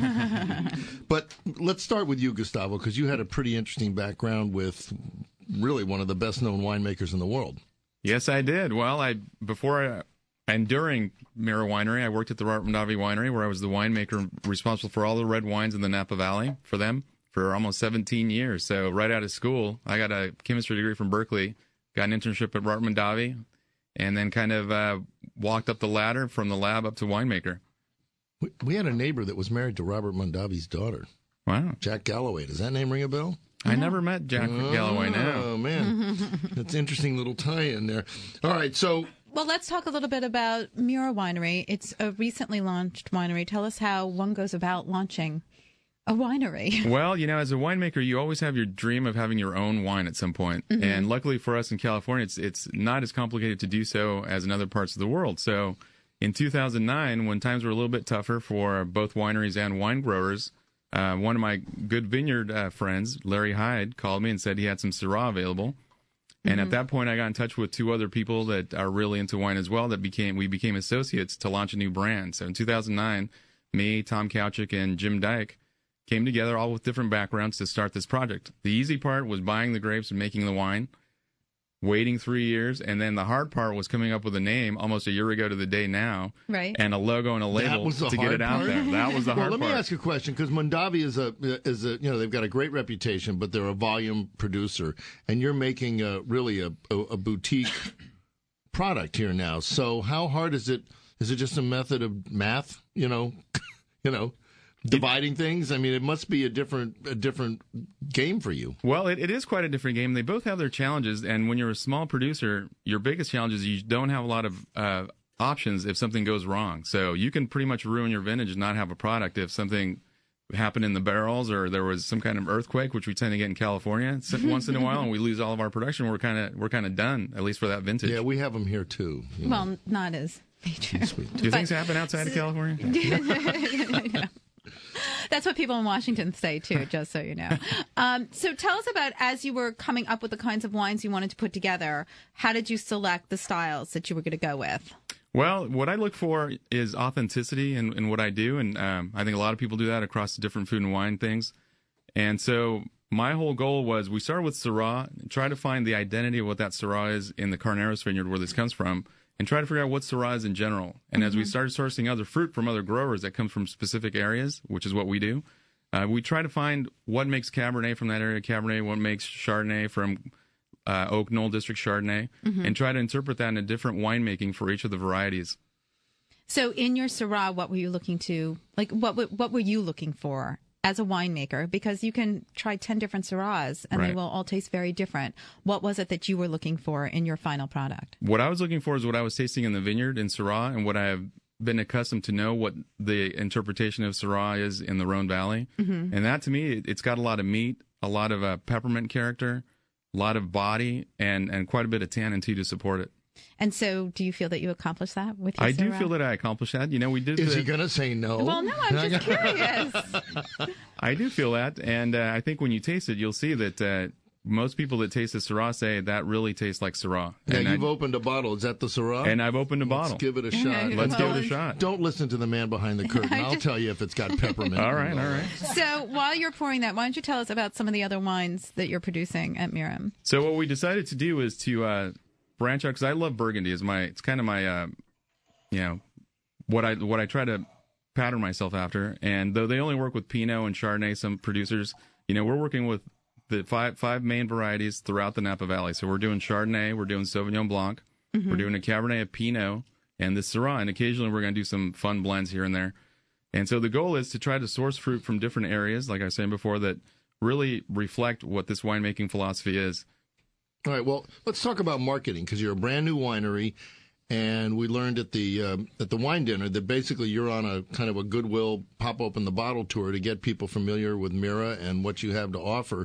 [SPEAKER 6] But let's start with you, Gustavo, because you had a pretty interesting background with really one of the best-known winemakers in the world.
[SPEAKER 17] Yes, I did. Well, I before I, and during Mira Winery, I worked at the Robert Mondavi Winery, where I was the winemaker responsible for all the red wines in the Napa Valley for them for almost seventeen years. So right out of school, I got a chemistry degree from Berkeley, got an internship at Robert Mondavi, and then kind of uh, walked up the ladder from the lab up to winemaker.
[SPEAKER 6] We, we had a neighbor that was married to Robert Mondavi's daughter.
[SPEAKER 17] Wow.
[SPEAKER 6] Jack Galloway. Does that name ring a bell?
[SPEAKER 17] I never met Jack
[SPEAKER 6] oh,
[SPEAKER 17] Galloway now.
[SPEAKER 6] Oh, man. That's an interesting little tie-in there. All right, so...
[SPEAKER 7] Well, let's talk a little bit about Mira Winery. It's a recently launched winery. Tell us how one goes about launching a winery.
[SPEAKER 17] Well, you know, as a winemaker, you always have your dream of having your own wine at some point.
[SPEAKER 7] Mhm.
[SPEAKER 17] And luckily for us in California, it's it's not as complicated to do so as in other parts of the world. So in two thousand nine, when times were a little bit tougher for both wineries and wine growers, uh, one of my good vineyard uh, friends, Larry Hyde, called me and said he had some Syrah available. And
[SPEAKER 7] Mm-hmm.
[SPEAKER 17] at that point, I got in touch with two other people that are really into wine as well. That became we became associates to launch a new brand. So in two thousand nine, me, Tom Kauchik, and Jim Dyke came together, all with different backgrounds, to start this project. The easy part was buying the grapes and making the wine, waiting three years, and then the hard part was coming up with a name almost a year ago to the day now,
[SPEAKER 7] right?
[SPEAKER 17] And a logo and a
[SPEAKER 6] That
[SPEAKER 17] label
[SPEAKER 6] was the
[SPEAKER 17] to get
[SPEAKER 6] hard
[SPEAKER 17] it out
[SPEAKER 6] part?
[SPEAKER 17] there. That was the
[SPEAKER 6] well,
[SPEAKER 17] hard
[SPEAKER 6] let
[SPEAKER 17] part.
[SPEAKER 6] me ask you a question, because Mondavi is a is a you know they've got a great reputation, but they're a volume producer, and you're making a really a, a, a boutique product here now. So how hard is it? Is it just a method of math? You know, you know, dividing things. I mean, it must be a different a different game for you.
[SPEAKER 17] Well, it, it is quite a different game. They both have their challenges, and when you're a small producer, your biggest challenge is you don't have a lot of uh, options if something goes wrong. So you can pretty much ruin your vintage and not have a product if something happened in the barrels or there was some kind of earthquake, which we tend to get in California once in a while, and we lose all of our production. We're kind of we're kind of done, at least for that vintage.
[SPEAKER 6] Yeah, we have them here too. you know.
[SPEAKER 7] Well, not as major.
[SPEAKER 17] Do things happen outside of California?
[SPEAKER 7] Yeah. That's what people in Washington say, too, just so you know. Um, so tell us about, as you were coming up with the kinds of wines you wanted to put together, how did you select the styles that you were going to go with?
[SPEAKER 17] Well, what I look for is authenticity in, in what I do, and um, I think a lot of people do that across the different food and wine things. And so my whole goal was we started with Syrah, try to find the identity of what that Syrah is in the Carneros vineyard where this comes from, and try to figure out what Syrah is in general. And as we started sourcing other fruit from other growers that comes from specific areas, which is what we do, uh, we try to find what makes Cabernet from that area Cabernet, what makes Chardonnay from uh, Oak Knoll District Chardonnay,
[SPEAKER 7] Mhm.
[SPEAKER 17] and try to interpret that in a different winemaking for each of the varieties.
[SPEAKER 7] So in your Syrah, what were you looking to, like, what w- what were you looking for as a winemaker? Because you can try ten different Syrahs and they
[SPEAKER 17] Right.
[SPEAKER 7] will all taste very different. What was it that you were looking for in your final product?
[SPEAKER 17] What I was looking for is what I was tasting in the vineyard in Syrah, and what I have been accustomed to know what the interpretation of Syrah is in the Rhone Valley.
[SPEAKER 7] Mhm.
[SPEAKER 17] And that, to me, it- it's got a lot of meat, a lot of uh, peppermint character, a lot of body, and, and quite a bit of tannin, too, to support it.
[SPEAKER 7] And so do you feel that you accomplished that with your
[SPEAKER 17] I do
[SPEAKER 7] Syrah?
[SPEAKER 17] feel that I accomplished that. You know, we did.
[SPEAKER 6] Is
[SPEAKER 17] the,
[SPEAKER 6] he going to say no?
[SPEAKER 7] Well, no, I'm just curious.
[SPEAKER 17] I do feel that, and uh, I think when you taste it, you'll see that uh, most people that taste the Syrah say that really tastes like Syrah.
[SPEAKER 6] Yeah,
[SPEAKER 17] and
[SPEAKER 6] you've
[SPEAKER 17] I,
[SPEAKER 6] opened a bottle. Is that the Syrah?
[SPEAKER 17] and I've opened a
[SPEAKER 6] Let's
[SPEAKER 17] bottle.
[SPEAKER 6] give it a shot.
[SPEAKER 17] Let's give it a shot.
[SPEAKER 6] Don't listen to the man behind the curtain. I'll tell you if it's got peppermint.
[SPEAKER 17] All right, all right.
[SPEAKER 7] So while you're pouring that, why don't you tell us about some of the other wines that you're producing at Miram?
[SPEAKER 17] So what we decided to do is to uh, branch out, because I love Burgundy. Is my it's kind of my uh, you know what I what I try to pattern myself after. And though they only work with Pinot and Chardonnay, some producers, you know, we're working with the five five main varieties throughout the Napa Valley. So we're doing Chardonnay, we're doing Sauvignon Blanc, We're doing a Cabernet, a Pinot, and the Syrah, and occasionally we're going to do some fun blends here and there. And so the goal is to try to source fruit from different areas, like I was saying before, that really reflect what this winemaking philosophy is.
[SPEAKER 6] All right, well, let's talk about marketing, because you're a brand new winery, and we learned at the uh, at the wine dinner that basically you're on a kind of a goodwill pop open the bottle tour to get people familiar with Mira and what you have to offer.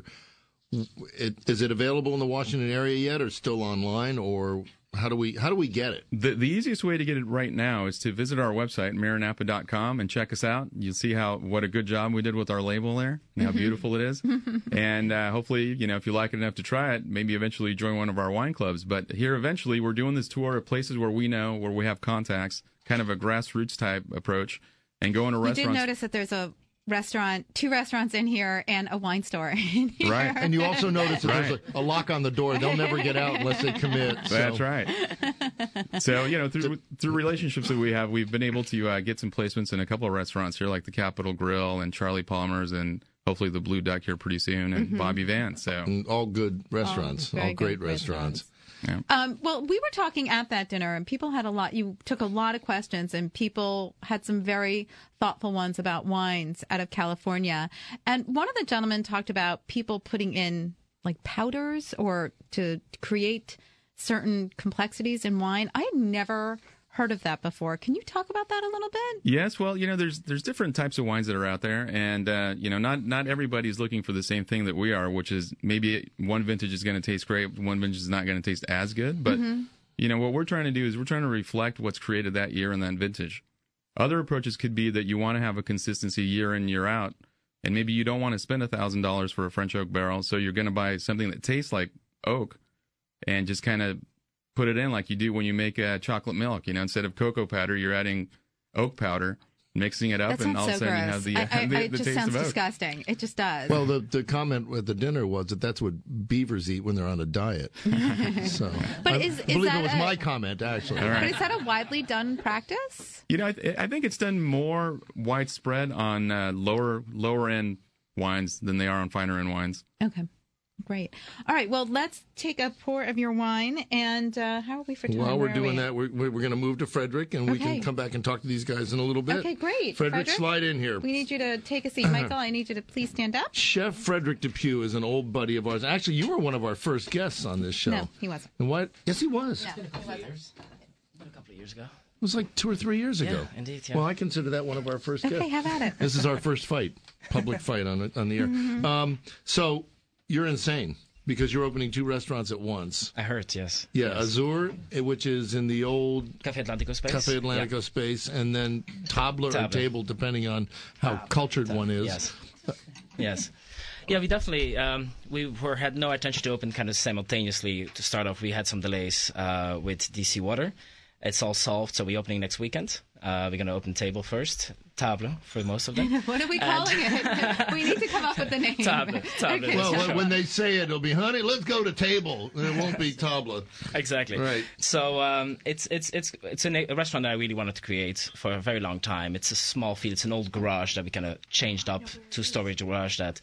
[SPEAKER 6] It, is it available in the Washington area yet, or still online, or how do we how do we get it?
[SPEAKER 17] The the easiest way to get it right now is to visit our website, Maranapa dot com, and check us out. You'll see how what a good job we did with our label there, and how beautiful it is. And uh, hopefully, you know, if you like it enough to try it, maybe eventually join one of our wine clubs. But here, eventually, we're doing this tour of places where we know, where we have contacts, kind of a grassroots type approach, and going to
[SPEAKER 7] We
[SPEAKER 17] restaurants.
[SPEAKER 7] did notice that there's a restaurant, two restaurants in here, and a wine store in here.
[SPEAKER 6] Right, and you also notice that
[SPEAKER 17] Right.
[SPEAKER 6] there's a, a lock on the door. They'll never get out unless they commit. So.
[SPEAKER 17] That's right. So, you know, through through relationships that we have, we've been able to uh, get some placements in a couple of restaurants here, like the Capitol Grill and Charlie Palmer's, and hopefully the Blue Duck here pretty soon, and
[SPEAKER 7] Mhm.
[SPEAKER 17] Bobby Van. So
[SPEAKER 6] And all good restaurants,
[SPEAKER 7] All
[SPEAKER 6] all,
[SPEAKER 7] very
[SPEAKER 6] great
[SPEAKER 7] good
[SPEAKER 6] restaurants.
[SPEAKER 17] Yeah.
[SPEAKER 7] Um, well, we were talking at that dinner, and people had a lot. You took a lot of questions, and people had some very thoughtful ones about wines out of California. And one of the gentlemen talked about people putting in like powders or to create certain complexities in wine. I had never heard of that before. Can you talk about that a little bit?
[SPEAKER 17] Yes, well, you know, there's there's different types of wines that are out there, and uh, you know, not not everybody's looking for the same thing that we are, which is maybe one vintage is going to taste great, one vintage is not going to taste as good. But
[SPEAKER 7] Mhm.
[SPEAKER 17] you know, what we're trying to do is we're trying to reflect what's created that year and that vintage. Other approaches could be that you want to have a consistency year in, year out, and maybe you don't want to spend a thousand dollars for a French oak barrel, so you're going to buy something that tastes like oak, and just kind of put it in like you do when you make uh, chocolate milk. You know, instead of cocoa powder, you're adding oak powder, mixing it up,
[SPEAKER 7] That
[SPEAKER 17] and
[SPEAKER 7] sounds
[SPEAKER 17] all of
[SPEAKER 7] so
[SPEAKER 17] a sudden
[SPEAKER 7] gross.
[SPEAKER 17] you have the, uh,
[SPEAKER 7] I, I,
[SPEAKER 17] the,
[SPEAKER 7] I, it
[SPEAKER 17] the
[SPEAKER 7] just
[SPEAKER 17] taste
[SPEAKER 7] sounds
[SPEAKER 17] of oak.
[SPEAKER 7] disgusting. It just does.
[SPEAKER 6] Well, the the comment at the dinner was that that's what beavers eat when they're on a diet. So,
[SPEAKER 7] But
[SPEAKER 6] I
[SPEAKER 7] is- is
[SPEAKER 6] believe
[SPEAKER 7] that
[SPEAKER 6] it was
[SPEAKER 7] a-
[SPEAKER 6] my comment actually.
[SPEAKER 17] All right.
[SPEAKER 7] But is that a widely done practice?
[SPEAKER 17] You know, I, th- I think it's done more widespread on uh, lower lower end wines than they are on finer end wines.
[SPEAKER 7] Okay. Great. All right. Well, let's take a pour of your wine. And uh, how are we for time?
[SPEAKER 6] While we're
[SPEAKER 7] Where are
[SPEAKER 6] doing
[SPEAKER 7] we?
[SPEAKER 6] that, we're, we're going to move to Frederick, and we
[SPEAKER 7] Okay.
[SPEAKER 6] can come back and talk to these guys in a little bit.
[SPEAKER 7] Okay, great.
[SPEAKER 6] Frederick, slide in here.
[SPEAKER 7] We need you to take a seat. Michael, I need you to please stand up.
[SPEAKER 6] Chef Frederick Depew is an old buddy of ours. Actually, you were one of our first guests on this show.
[SPEAKER 7] No, he wasn't.
[SPEAKER 6] And what? Yes, he was.
[SPEAKER 7] No,
[SPEAKER 6] It
[SPEAKER 7] he wasn't.
[SPEAKER 18] A couple of years ago.
[SPEAKER 6] was like two or three years
[SPEAKER 18] Yeah,
[SPEAKER 6] ago.
[SPEAKER 18] indeed, yeah.
[SPEAKER 6] Well, I consider that one of our first
[SPEAKER 7] Okay,
[SPEAKER 6] guests.
[SPEAKER 7] have at it.
[SPEAKER 6] This is our first fight, public fight on on the air.
[SPEAKER 7] Mhm.
[SPEAKER 6] Um, so you're insane because you're opening two restaurants at once.
[SPEAKER 18] I heard, yes.
[SPEAKER 6] Yeah,
[SPEAKER 18] Yes.
[SPEAKER 6] Azur, eh, which is in the old
[SPEAKER 18] Cafe Atlantico space.
[SPEAKER 6] Cafe Atlantico
[SPEAKER 18] Yeah.
[SPEAKER 6] space, and then Tabla or
[SPEAKER 18] Tabla.
[SPEAKER 6] Table, depending on how cultured one is.
[SPEAKER 18] Yes. Yes. Yeah, we definitely um, we were had no intention to open kind of simultaneously to start off. We had some delays uh, with D C Water. It's all solved, so we're opening next weekend. Uh, we're going to open Table first, Table for most of them.
[SPEAKER 7] What are we
[SPEAKER 18] And-
[SPEAKER 7] calling it? We need to come up with a name.
[SPEAKER 18] Table. Table.
[SPEAKER 7] Okay.
[SPEAKER 6] Well, when- when they say it, it'll be, honey, let's go to Table. And it won't be Tabla.
[SPEAKER 18] Exactly.
[SPEAKER 6] Right.
[SPEAKER 18] So um, it's it's it's it's a, na- a restaurant that I really wanted to create for a very long time. It's a small field. It's an old garage that we kind of changed up to storage garage. That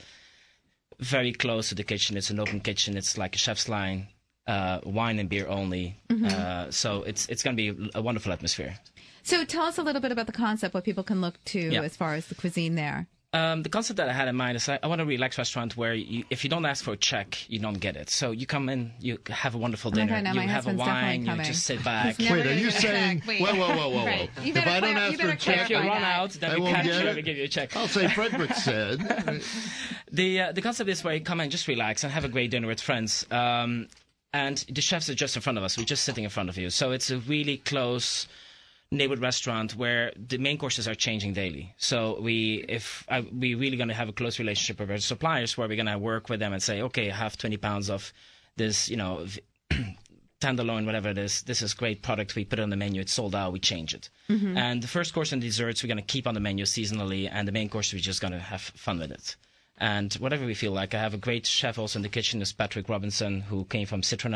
[SPEAKER 18] very close to the kitchen. It's an open kitchen. It's like a chef's line, uh, wine and beer only.
[SPEAKER 7] Mhm.
[SPEAKER 18] Uh, so it's it's going to be a wonderful atmosphere.
[SPEAKER 7] So tell us a little bit about the concept, what people can look to
[SPEAKER 18] Yeah.
[SPEAKER 7] as far as the cuisine there.
[SPEAKER 18] Um, the concept that I had in mind is I, I want a relaxed restaurant where you, if you don't ask for a check, you don't get it. So you come in, you have a wonderful
[SPEAKER 7] Oh my
[SPEAKER 18] dinner,
[SPEAKER 7] God, now
[SPEAKER 18] you
[SPEAKER 7] my
[SPEAKER 18] have a
[SPEAKER 7] husband's definitely
[SPEAKER 18] wine, you
[SPEAKER 7] coming.
[SPEAKER 18] just sit back.
[SPEAKER 7] He's never
[SPEAKER 6] Wait, are
[SPEAKER 7] gonna
[SPEAKER 6] you
[SPEAKER 7] get a
[SPEAKER 6] saying?
[SPEAKER 7] check. Wait.
[SPEAKER 6] Whoa, whoa, whoa, whoa,
[SPEAKER 7] Right.
[SPEAKER 6] whoa!
[SPEAKER 7] You
[SPEAKER 6] If
[SPEAKER 7] better
[SPEAKER 6] I don't
[SPEAKER 7] clar-
[SPEAKER 6] ask
[SPEAKER 7] you
[SPEAKER 6] for a
[SPEAKER 7] better
[SPEAKER 6] check,
[SPEAKER 18] If you
[SPEAKER 7] clarify
[SPEAKER 18] run
[SPEAKER 7] that.
[SPEAKER 18] out, then
[SPEAKER 6] I
[SPEAKER 18] we
[SPEAKER 6] won't
[SPEAKER 18] catch
[SPEAKER 6] get
[SPEAKER 18] you
[SPEAKER 6] it.
[SPEAKER 18] and we give you a check.
[SPEAKER 6] I'll say Frederick said.
[SPEAKER 18] The uh, the concept is where you come in, just relax and have a great dinner with friends. Um, and the chefs are just in front of us. We're just sitting in front of you. So it's a really close neighborhood restaurant where the main courses are changing daily. So we, if I, we really going to have a close relationship with our suppliers, where we're going to work with them and say, okay, I have twenty pounds of this, you know, v- tenderloin, whatever it is. This is great product. We put it on the menu. It's sold out. We change it.
[SPEAKER 7] Mhm.
[SPEAKER 18] And the first course and desserts we're going to keep on the menu seasonally, and the main course we're just going to have fun with it. And whatever we feel like. I have a great chef also in the kitchen, is Patrick Robinson, who came from Citronelle.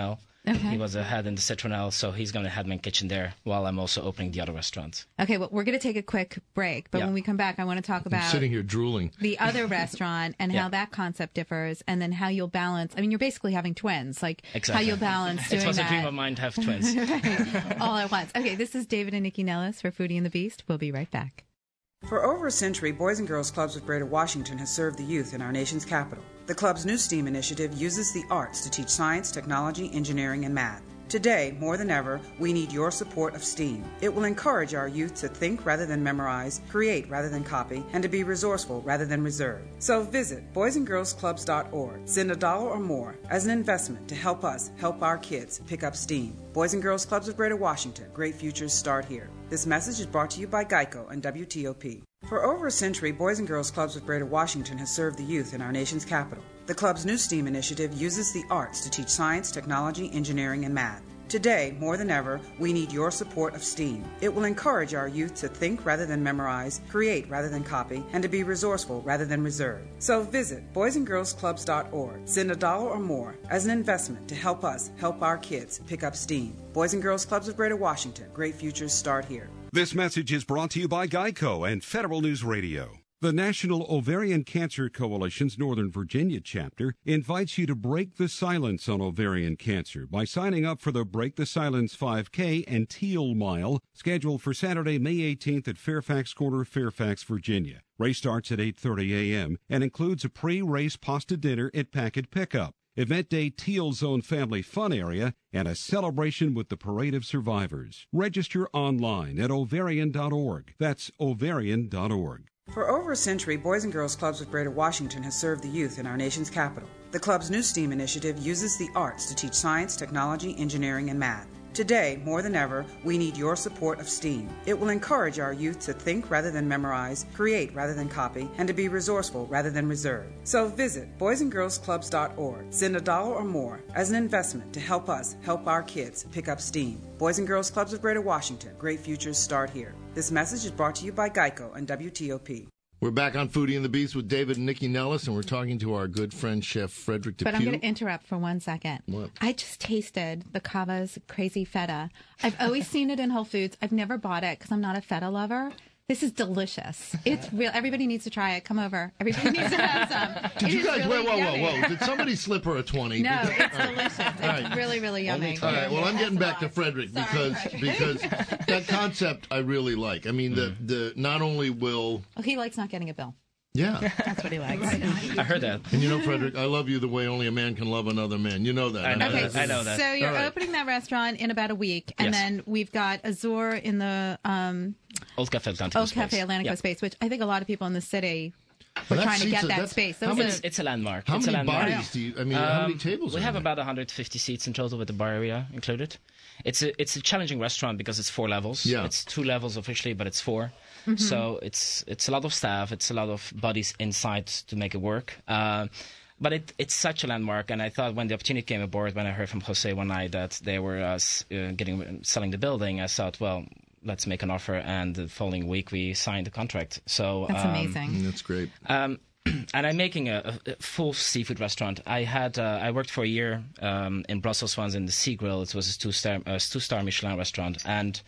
[SPEAKER 7] Okay.
[SPEAKER 18] He was a head in the Citronelle, so he's going to head my kitchen there while I'm also opening the other restaurant.
[SPEAKER 7] Okay, well, we're going to take a quick break, but
[SPEAKER 18] Yeah.
[SPEAKER 7] when we come back, I want to talk
[SPEAKER 6] I'm
[SPEAKER 7] about
[SPEAKER 6] sitting here drooling.
[SPEAKER 7] the other restaurant and
[SPEAKER 18] Yeah.
[SPEAKER 7] how that concept differs, and then how you'll balance. I mean, you're basically having twins, like
[SPEAKER 18] Exactly.
[SPEAKER 7] how you'll balance doing
[SPEAKER 18] It was
[SPEAKER 7] that
[SPEAKER 18] a dream of mine to have twins.
[SPEAKER 7] Right. all at once. Okay, this is David and Nikki Nellis for Foodie and the Beast. We'll be right back.
[SPEAKER 14] For over a century, Boys and Girls Clubs of Greater Washington has served the youth in our nation's capital. The club's new STEAM initiative uses the arts to teach science, technology, engineering, and math. Today, more than ever, we need your support of STEAM. It will encourage our youth to think rather than memorize, create rather than copy, and to be resourceful rather than reserved. So visit boys and girls clubs dot org. Send a dollar or more as an investment to help us help our kids pick up STEAM. Boys and Girls Clubs of Greater Washington. Great futures start here. This message is brought to you by Geico and W T O P. For over a century, Boys and Girls Clubs of Greater Washington has served the youth in our nation's capital. The club's new STEAM initiative uses the arts to teach science, technology, engineering, and math. Today, more than ever, we need your support of STEAM. It will encourage our youth to think rather than memorize, create rather than copy, and to be resourceful rather than reserved. So visit boys and girls clubs dot org. Send a dollar or more as an investment to help us help our kids pick up STEAM. Boys and Girls Clubs of Greater Washington. Great futures start here.
[SPEAKER 15] This message is brought to you by Geico and Federal News Radio. The National Ovarian Cancer Coalition's Northern Virginia chapter invites you to break the silence on ovarian cancer by signing up for the Break the Silence five K and Teal Mile, scheduled for Saturday, May eighteenth at Fairfax Corner, Fairfax, Virginia. Race starts at eight thirty a.m. and includes a pre-race pasta dinner at Packet Pickup, Event Day Teal Zone Family Fun Area, and a celebration with the Parade of Survivors. Register online at ovarian dot org. That's ovarian dot org.
[SPEAKER 14] For over a century, Boys and Girls Clubs of Greater Washington has served the youth in our nation's capital. The club's new STEAM initiative uses the arts to teach science, technology, engineering, and math. Today, more than ever, we need your support of STEAM. It will encourage our youth to think rather than memorize, create rather than copy, and to be resourceful rather than reserved. So visit boys and girls clubs dot org. Send a dollar or more as an investment to help us help our kids pick up STEAM. Boys and Girls Clubs of Greater Washington. Great futures start here. This message is brought to you by Geico and W T O P.
[SPEAKER 6] We're back on Foodie and the Beast with David and Nikki Nellis, and we're talking to our good friend, Chef Frederick Depew.
[SPEAKER 7] But I'm going to interrupt for one second.
[SPEAKER 6] What?
[SPEAKER 7] I just tasted the Cava's Crazy Feta. I've always seen it in Whole Foods. I've never bought it because I'm not a feta lover. This is delicious. It's real. Everybody needs to try it. Come over. Everybody needs to have some.
[SPEAKER 6] Did
[SPEAKER 7] It
[SPEAKER 6] you
[SPEAKER 7] is
[SPEAKER 6] guys,
[SPEAKER 7] really
[SPEAKER 6] whoa, whoa,
[SPEAKER 7] yummy.
[SPEAKER 6] whoa, whoa. Did somebody slip her a twenty?
[SPEAKER 7] No,
[SPEAKER 6] Because-
[SPEAKER 7] it's
[SPEAKER 6] all right.
[SPEAKER 7] delicious. It's
[SPEAKER 6] All right.
[SPEAKER 7] really, really yummy.
[SPEAKER 6] All right. Well, I'm getting back to Frederick because because that concept I really like. I mean, the the not only will
[SPEAKER 7] Oh, he likes not getting a bill.
[SPEAKER 6] yeah.
[SPEAKER 7] That's what he likes.
[SPEAKER 18] I heard that.
[SPEAKER 6] And you know, Frederick, I love you the way only a man can love another man. You know that.
[SPEAKER 18] I know
[SPEAKER 7] Okay,
[SPEAKER 18] that. I know that.
[SPEAKER 7] so you're
[SPEAKER 6] All right.
[SPEAKER 7] opening that restaurant in about a week, and
[SPEAKER 18] Yes.
[SPEAKER 7] then we've got Azure in the um,
[SPEAKER 18] Old Cafe Atlantico
[SPEAKER 7] Old
[SPEAKER 18] space.
[SPEAKER 7] Cafe Atlantico
[SPEAKER 18] Yeah.
[SPEAKER 7] space, which I think a lot of people in the city were
[SPEAKER 6] Well, that
[SPEAKER 7] trying to
[SPEAKER 6] seats
[SPEAKER 7] get
[SPEAKER 6] a-
[SPEAKER 7] that
[SPEAKER 6] that's-
[SPEAKER 7] space.
[SPEAKER 6] how
[SPEAKER 7] Those
[SPEAKER 6] many-
[SPEAKER 7] are-
[SPEAKER 18] It's, it's a landmark.
[SPEAKER 6] How
[SPEAKER 18] it's a
[SPEAKER 6] many
[SPEAKER 18] landmark.
[SPEAKER 6] bodies do you? I mean, how many
[SPEAKER 18] Um,
[SPEAKER 6] tables?
[SPEAKER 18] We
[SPEAKER 6] are
[SPEAKER 18] have
[SPEAKER 6] there?
[SPEAKER 18] about one hundred fifty seats in total with the bar area included. It's a it's a challenging restaurant because it's four levels.
[SPEAKER 6] Yeah.
[SPEAKER 18] It's two levels officially, but it's four.
[SPEAKER 7] Mhm.
[SPEAKER 18] So it's it's a lot of staff. It's a lot of bodies inside to make it work. Uh, but it, it's such a landmark, and I thought when the opportunity came aboard, when I heard from Jose one night that they were uh, s- uh, getting selling the building, I thought, well, let's make an offer. And the following week, we signed the contract. So
[SPEAKER 7] That's
[SPEAKER 18] um,
[SPEAKER 7] amazing.
[SPEAKER 6] Mm, That's great.
[SPEAKER 18] um, and I'm making a, a full seafood restaurant. I had uh, I worked for a year um, in Brussels once in the Sea Grill. It was a two star uh, two star Michelin restaurant, and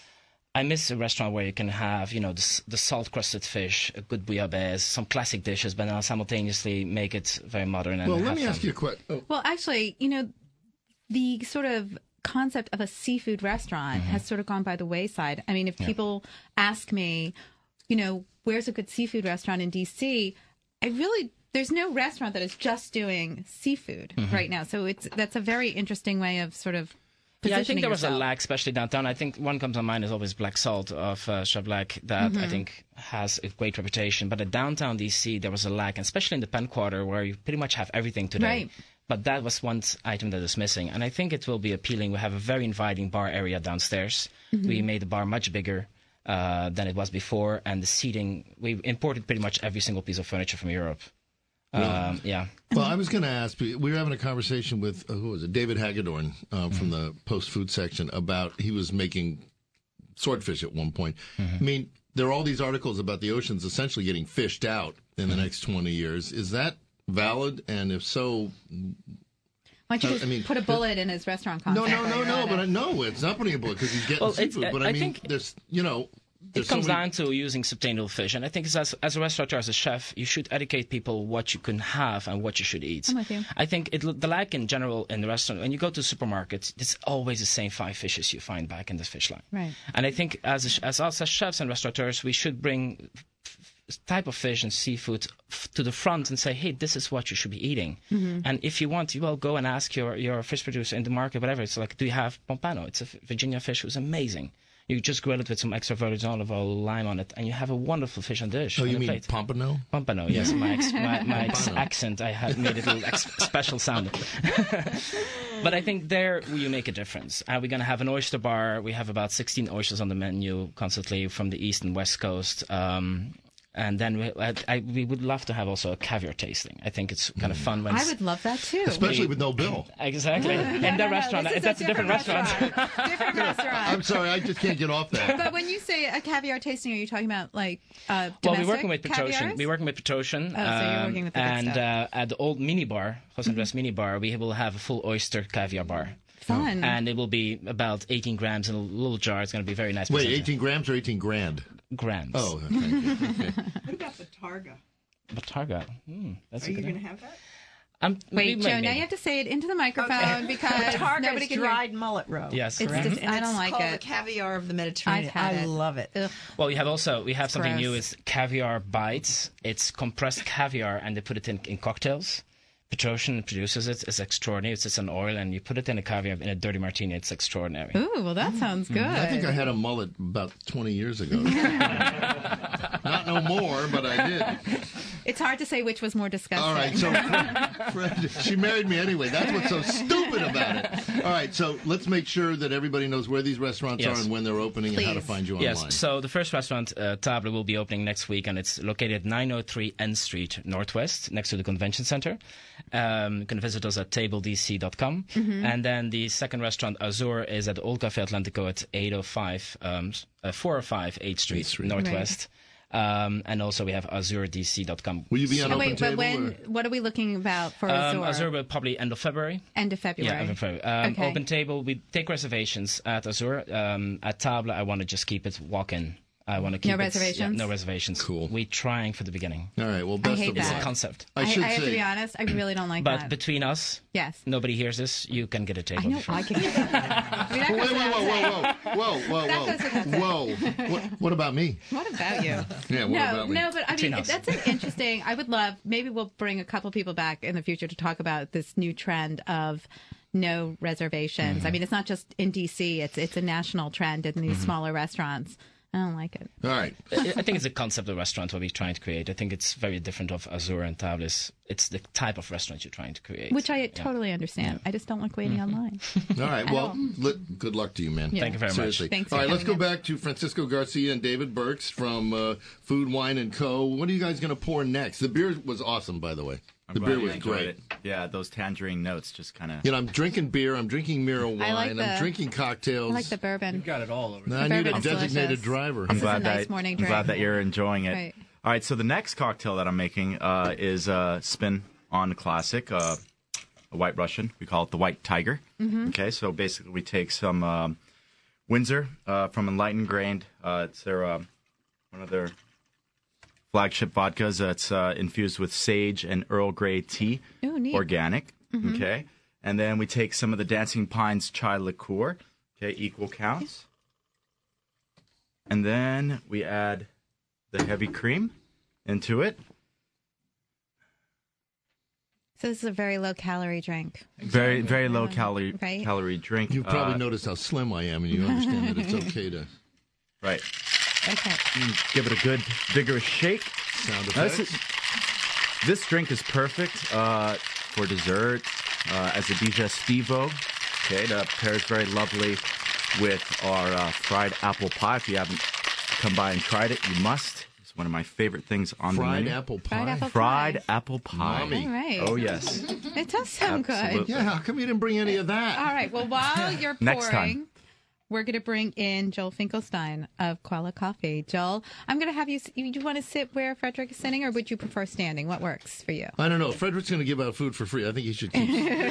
[SPEAKER 18] I miss a restaurant where you can have you know the, s- the salt crusted fish, a good bouillabaisse, some classic dishes, but now simultaneously make it very modern. And
[SPEAKER 6] Well, let
[SPEAKER 18] have
[SPEAKER 6] me
[SPEAKER 18] fun.
[SPEAKER 6] ask you a question. Oh.
[SPEAKER 7] Well, actually, you know, the sort of concept of a seafood restaurant
[SPEAKER 18] Mm-hmm.
[SPEAKER 7] has sort of gone by the wayside. I mean, if
[SPEAKER 18] Yeah.
[SPEAKER 7] people ask me, you know, where's a good seafood restaurant in D C, I really there's no restaurant that is just doing seafood
[SPEAKER 18] Mhm.
[SPEAKER 7] right now. So it's that's a very interesting way of sort of
[SPEAKER 18] Yeah, I think
[SPEAKER 7] positioning
[SPEAKER 18] there was a
[SPEAKER 7] yourself.
[SPEAKER 18] lack, especially downtown. I think one comes to mind is always Black Salt of uh, Chef Black, that I
[SPEAKER 7] Mhm.
[SPEAKER 18] think has a great reputation. But at downtown D C, there was a lack, and especially in the Penn Quarter, where you pretty much have everything today.
[SPEAKER 7] Right.
[SPEAKER 18] But that was one item that is missing, and I think it will be appealing. We have a very inviting bar area downstairs.
[SPEAKER 7] Mhm.
[SPEAKER 18] We made the bar much bigger uh, than it was before, and the seating, we imported pretty much every single piece of furniture from Europe.
[SPEAKER 6] Really?
[SPEAKER 18] Um, yeah.
[SPEAKER 6] Well, I was going to ask. We were having a conversation with uh, who was it? David Hagedorn uh, from the Post Food section about he was making swordfish at one point. I mean, there are all these articles about the oceans essentially getting fished out in the next twenty years. Is that valid? And if so,
[SPEAKER 7] Why don't you
[SPEAKER 6] I-
[SPEAKER 7] just
[SPEAKER 6] I mean,
[SPEAKER 7] put a bullet in his restaurant concept?
[SPEAKER 6] No, no,
[SPEAKER 7] while
[SPEAKER 6] no,
[SPEAKER 7] you're
[SPEAKER 6] no.
[SPEAKER 7] at
[SPEAKER 6] But
[SPEAKER 7] it?
[SPEAKER 6] I, no, it's not putting a bullet because he's getting
[SPEAKER 18] Well, it's-
[SPEAKER 6] seafood. But I,
[SPEAKER 18] I
[SPEAKER 6] mean,
[SPEAKER 18] think-
[SPEAKER 6] there's, you know,
[SPEAKER 18] It
[SPEAKER 6] there's so
[SPEAKER 18] comes
[SPEAKER 6] many-
[SPEAKER 18] down to using sustainable fish, and I think as as a restaurateur, as a chef, you should educate people what you can have and what you should eat.
[SPEAKER 7] I'm with you.
[SPEAKER 18] I think it, the lack in general in the restaurant, when you go to supermarkets, it's always the same five fishes you find back in the fish line.
[SPEAKER 7] Right.
[SPEAKER 18] And I think as a, as us as chefs and restaurateurs, we should bring f- type of fish and seafood f- to the front and say, hey, this is what you should be eating.
[SPEAKER 7] Mhm.
[SPEAKER 18] And if you want, you will go and ask your, your fish producer in the market, whatever. It's like, do you have pompano? It's a Virginia fish who's amazing. You just grill it with some extra virgin olive oil, lime on it, and you have a wonderful fish on dish.
[SPEAKER 6] Oh,
[SPEAKER 18] on
[SPEAKER 6] you
[SPEAKER 18] the
[SPEAKER 6] mean
[SPEAKER 18] plate.
[SPEAKER 6] pompano?
[SPEAKER 18] Pompano, yes. My, ex, my, my ex
[SPEAKER 6] Pompano.
[SPEAKER 18] accent, I had made it a little ex- special sound. But I think there you make a difference. And we're going to have an oyster bar. We have about sixteen oysters on the menu constantly from the east and west coast. Um, and then we, I, I, we would love to have also a caviar tasting. I think it's kind of fun when
[SPEAKER 7] I would love that too.
[SPEAKER 6] Especially with no bill.
[SPEAKER 18] Exactly. In
[SPEAKER 7] no,
[SPEAKER 18] the
[SPEAKER 7] no,
[SPEAKER 18] restaurant.
[SPEAKER 7] this is
[SPEAKER 18] That's
[SPEAKER 7] a
[SPEAKER 18] a different restaurant.
[SPEAKER 7] different restaurant.
[SPEAKER 6] I'm sorry, I just can't get off that.
[SPEAKER 7] But when you say a caviar tasting, are you talking about like uh,
[SPEAKER 18] Well,
[SPEAKER 7] domestic
[SPEAKER 18] we're working with Petrosian.
[SPEAKER 7] caviars?
[SPEAKER 18] We're working with Petrosian.
[SPEAKER 7] Oh, so you're working with the good
[SPEAKER 18] And
[SPEAKER 7] stuff.
[SPEAKER 18] uh, at the old mini bar, Jose Andres Mini Bar, we will have a full oyster caviar bar.
[SPEAKER 7] Fun.
[SPEAKER 18] And it will be about eighteen grams in a little jar. It's going to be very nice.
[SPEAKER 6] Wait,
[SPEAKER 18] percentage.
[SPEAKER 6] eighteen grams or eighteen grand?
[SPEAKER 18] Grams.
[SPEAKER 6] Oh, thank you. Okay.
[SPEAKER 10] What about the targa?
[SPEAKER 18] Batarga. Hmm, that's
[SPEAKER 10] Are
[SPEAKER 18] a
[SPEAKER 10] you
[SPEAKER 18] good
[SPEAKER 10] going to
[SPEAKER 18] one.
[SPEAKER 10] have that?
[SPEAKER 18] Um,
[SPEAKER 7] Wait,
[SPEAKER 18] we-
[SPEAKER 7] Joe,
[SPEAKER 18] maybe.
[SPEAKER 7] now you have to say it into the microphone
[SPEAKER 10] Okay.
[SPEAKER 7] because
[SPEAKER 10] Targa
[SPEAKER 7] nobody
[SPEAKER 10] is
[SPEAKER 7] can
[SPEAKER 10] dried
[SPEAKER 7] hear.
[SPEAKER 10] mullet roe.
[SPEAKER 18] Yes,
[SPEAKER 7] It's
[SPEAKER 18] correct.
[SPEAKER 7] just,
[SPEAKER 10] And
[SPEAKER 7] I
[SPEAKER 10] it's
[SPEAKER 7] don't like
[SPEAKER 10] called
[SPEAKER 7] it.
[SPEAKER 10] the caviar of the Mediterranean.
[SPEAKER 7] I've had
[SPEAKER 10] I
[SPEAKER 7] it.
[SPEAKER 10] love it.
[SPEAKER 7] Ugh.
[SPEAKER 18] Well, you have also we have something
[SPEAKER 7] gross.
[SPEAKER 18] new. It's caviar bites. It's compressed caviar, and they put it in, in cocktails. Petrosian produces it. It's extraordinary. It's just an oil, and you put it in a caviar in a dirty martini. It's extraordinary.
[SPEAKER 7] Ooh, well, that sounds good.
[SPEAKER 6] I think I had a mullet about twenty years ago. Not no more, but I did.
[SPEAKER 7] It's hard to say which was more disgusting.
[SPEAKER 6] All right, so Fred, Fred, she married me anyway. That's what's so stupid about it. All right, so let's make sure that everybody knows where these restaurants
[SPEAKER 18] Yes.
[SPEAKER 6] are and when they're opening and how to
[SPEAKER 7] Please.
[SPEAKER 6] find you
[SPEAKER 18] Yes,
[SPEAKER 6] online.
[SPEAKER 18] so the first restaurant, uh, Table, will be opening next week, and it's located at nine oh three N Street Northwest, next to the convention center. Um, you can visit us at table d c dot com.
[SPEAKER 7] Mm-hmm.
[SPEAKER 18] And then the second restaurant, Azur, is at Old Café Atlantico at eight oh five, um, uh, four oh five eighth Street,
[SPEAKER 6] eighth Street.
[SPEAKER 18] Northwest. Um, and also we have azur d c dot com.
[SPEAKER 6] Will you be on
[SPEAKER 7] Oh,
[SPEAKER 6] open
[SPEAKER 7] wait,
[SPEAKER 6] table?
[SPEAKER 7] but when?
[SPEAKER 6] or-
[SPEAKER 7] What are we looking about for
[SPEAKER 18] Um,
[SPEAKER 7] Azure?
[SPEAKER 18] Azur will probably end of February.
[SPEAKER 7] End of February.
[SPEAKER 18] Yeah, end of February. Um,
[SPEAKER 7] Okay.
[SPEAKER 18] Open table, we take reservations at Azur. Um, at Table, I want to just keep it walk-in. I want to keep
[SPEAKER 7] No
[SPEAKER 18] it,
[SPEAKER 7] reservations?
[SPEAKER 18] Yeah, no reservations.
[SPEAKER 6] Cool.
[SPEAKER 18] We're trying for the beginning.
[SPEAKER 6] All right, well,
[SPEAKER 7] I
[SPEAKER 6] best
[SPEAKER 7] hate
[SPEAKER 6] of
[SPEAKER 18] It's
[SPEAKER 6] luck.
[SPEAKER 18] a concept.
[SPEAKER 6] I
[SPEAKER 7] I,
[SPEAKER 6] should
[SPEAKER 7] I have
[SPEAKER 6] say,
[SPEAKER 7] to be honest, I really don't like
[SPEAKER 18] But
[SPEAKER 7] that.
[SPEAKER 18] between us,
[SPEAKER 7] yes.
[SPEAKER 18] nobody hears this, you can get a table.
[SPEAKER 7] I know. I can. I mean, that
[SPEAKER 6] wait,
[SPEAKER 7] goes
[SPEAKER 6] wait,
[SPEAKER 7] without
[SPEAKER 6] whoa,
[SPEAKER 7] saying.
[SPEAKER 6] whoa, whoa, whoa,
[SPEAKER 7] That
[SPEAKER 6] whoa,
[SPEAKER 7] goes without
[SPEAKER 6] whoa,
[SPEAKER 7] saying.
[SPEAKER 6] whoa. What, what about me?
[SPEAKER 7] What about you?
[SPEAKER 6] Yeah, what
[SPEAKER 7] no,
[SPEAKER 6] about me?
[SPEAKER 7] no, but I
[SPEAKER 18] Between
[SPEAKER 7] mean,
[SPEAKER 18] us.
[SPEAKER 7] that's an interesting. I would love. Maybe we'll bring a couple people back in the future to talk about this new trend of no reservations.
[SPEAKER 6] Mm-hmm.
[SPEAKER 7] I mean, it's not just in D C. It's it's a national trend in these
[SPEAKER 6] Mm-hmm.
[SPEAKER 7] smaller restaurants. I don't like it.
[SPEAKER 6] All right.
[SPEAKER 18] I I think it's a concept of restaurant what we're trying to create. I think it's very different of Azur and Table. It's, it's the type of restaurant you're trying to create.
[SPEAKER 7] Which I
[SPEAKER 18] Yeah.
[SPEAKER 7] totally understand. I just don't like waiting online.
[SPEAKER 6] All right.
[SPEAKER 7] I
[SPEAKER 6] Well,
[SPEAKER 7] don't.
[SPEAKER 6] let, good luck to you, man.
[SPEAKER 7] Yeah.
[SPEAKER 18] Thank you very
[SPEAKER 6] Seriously.
[SPEAKER 18] much.
[SPEAKER 7] Thanks
[SPEAKER 6] All
[SPEAKER 7] for
[SPEAKER 6] right, let's go
[SPEAKER 7] coming in.
[SPEAKER 6] back to Francisco Garcia and David Burks from uh, Food, Wine, and Co. What are you guys going to pour next? The beer was awesome, by the way.
[SPEAKER 9] I'm
[SPEAKER 6] the
[SPEAKER 9] glad
[SPEAKER 6] beer
[SPEAKER 9] you
[SPEAKER 6] was
[SPEAKER 9] enjoyed
[SPEAKER 6] great.
[SPEAKER 9] it. Yeah, those tangerine notes just kind of.
[SPEAKER 6] You know, I'm drinking beer. I'm drinking Miro wine.
[SPEAKER 7] I like
[SPEAKER 6] I'm
[SPEAKER 7] the-
[SPEAKER 6] drinking cocktails.
[SPEAKER 7] I like the bourbon.
[SPEAKER 16] Got it all over.
[SPEAKER 6] Now, I
[SPEAKER 7] the
[SPEAKER 6] need a
[SPEAKER 7] bourbon's
[SPEAKER 6] designated
[SPEAKER 7] delicious.
[SPEAKER 6] driver.
[SPEAKER 9] I'm
[SPEAKER 7] This is
[SPEAKER 9] glad
[SPEAKER 7] a nice
[SPEAKER 9] that
[SPEAKER 7] morning
[SPEAKER 9] I'm
[SPEAKER 7] drink.
[SPEAKER 9] glad that you're enjoying it.
[SPEAKER 7] Right.
[SPEAKER 9] All right, so the next cocktail that I'm making uh, is a spin on a classic, uh, a White Russian. We call it the White Tiger.
[SPEAKER 7] Mm-hmm.
[SPEAKER 9] Okay, so basically we take some um, Windsor uh, from Enlightened Grain. Uh, it's their uh, one of their flagship vodkas that's uh, infused with sage and Earl Grey tea,
[SPEAKER 7] Ooh, neat.
[SPEAKER 9] organic.
[SPEAKER 7] Mhm.
[SPEAKER 9] Okay, and then we take some of the Dancing Pines chai liqueur. Okay, equal counts. And then we add the heavy cream into it.
[SPEAKER 7] So this is a very low calorie drink.
[SPEAKER 9] Very, very low calorie
[SPEAKER 7] Right.
[SPEAKER 9] calorie drink.
[SPEAKER 6] You've probably
[SPEAKER 9] Uh,
[SPEAKER 6] noticed how slim I am, and you understand that it's okay to
[SPEAKER 9] right.
[SPEAKER 7] Okay.
[SPEAKER 9] Mm, Give it a good, vigorous shake.
[SPEAKER 6] sound
[SPEAKER 9] Now, this,
[SPEAKER 6] effects.
[SPEAKER 9] is, this drink is perfect uh, for dessert, uh, as a digestivo. Okay, that pairs very lovely with our uh, fried apple pie. If you haven't come by and tried it, you must. It's one of my favorite things on
[SPEAKER 6] Fried
[SPEAKER 9] the menu.
[SPEAKER 6] apple pie.
[SPEAKER 7] Fried apple
[SPEAKER 9] Fried
[SPEAKER 7] pie.
[SPEAKER 9] apple pie.
[SPEAKER 6] Mommy.
[SPEAKER 7] All right.
[SPEAKER 9] Oh, yes.
[SPEAKER 7] It does sound
[SPEAKER 9] Absolutely.
[SPEAKER 7] good.
[SPEAKER 6] Yeah, how come you didn't bring any of that?
[SPEAKER 7] All right. Well, while you're pouring,
[SPEAKER 9] Next time.
[SPEAKER 7] we're going to bring in Joel Finkelstein of Koala Coffee. Joel, I'm going to have you. You want to sit where Frederick is sitting, or would you prefer standing? What works for you?
[SPEAKER 6] I don't know. Frederick's going to give out food for free. I think he should keep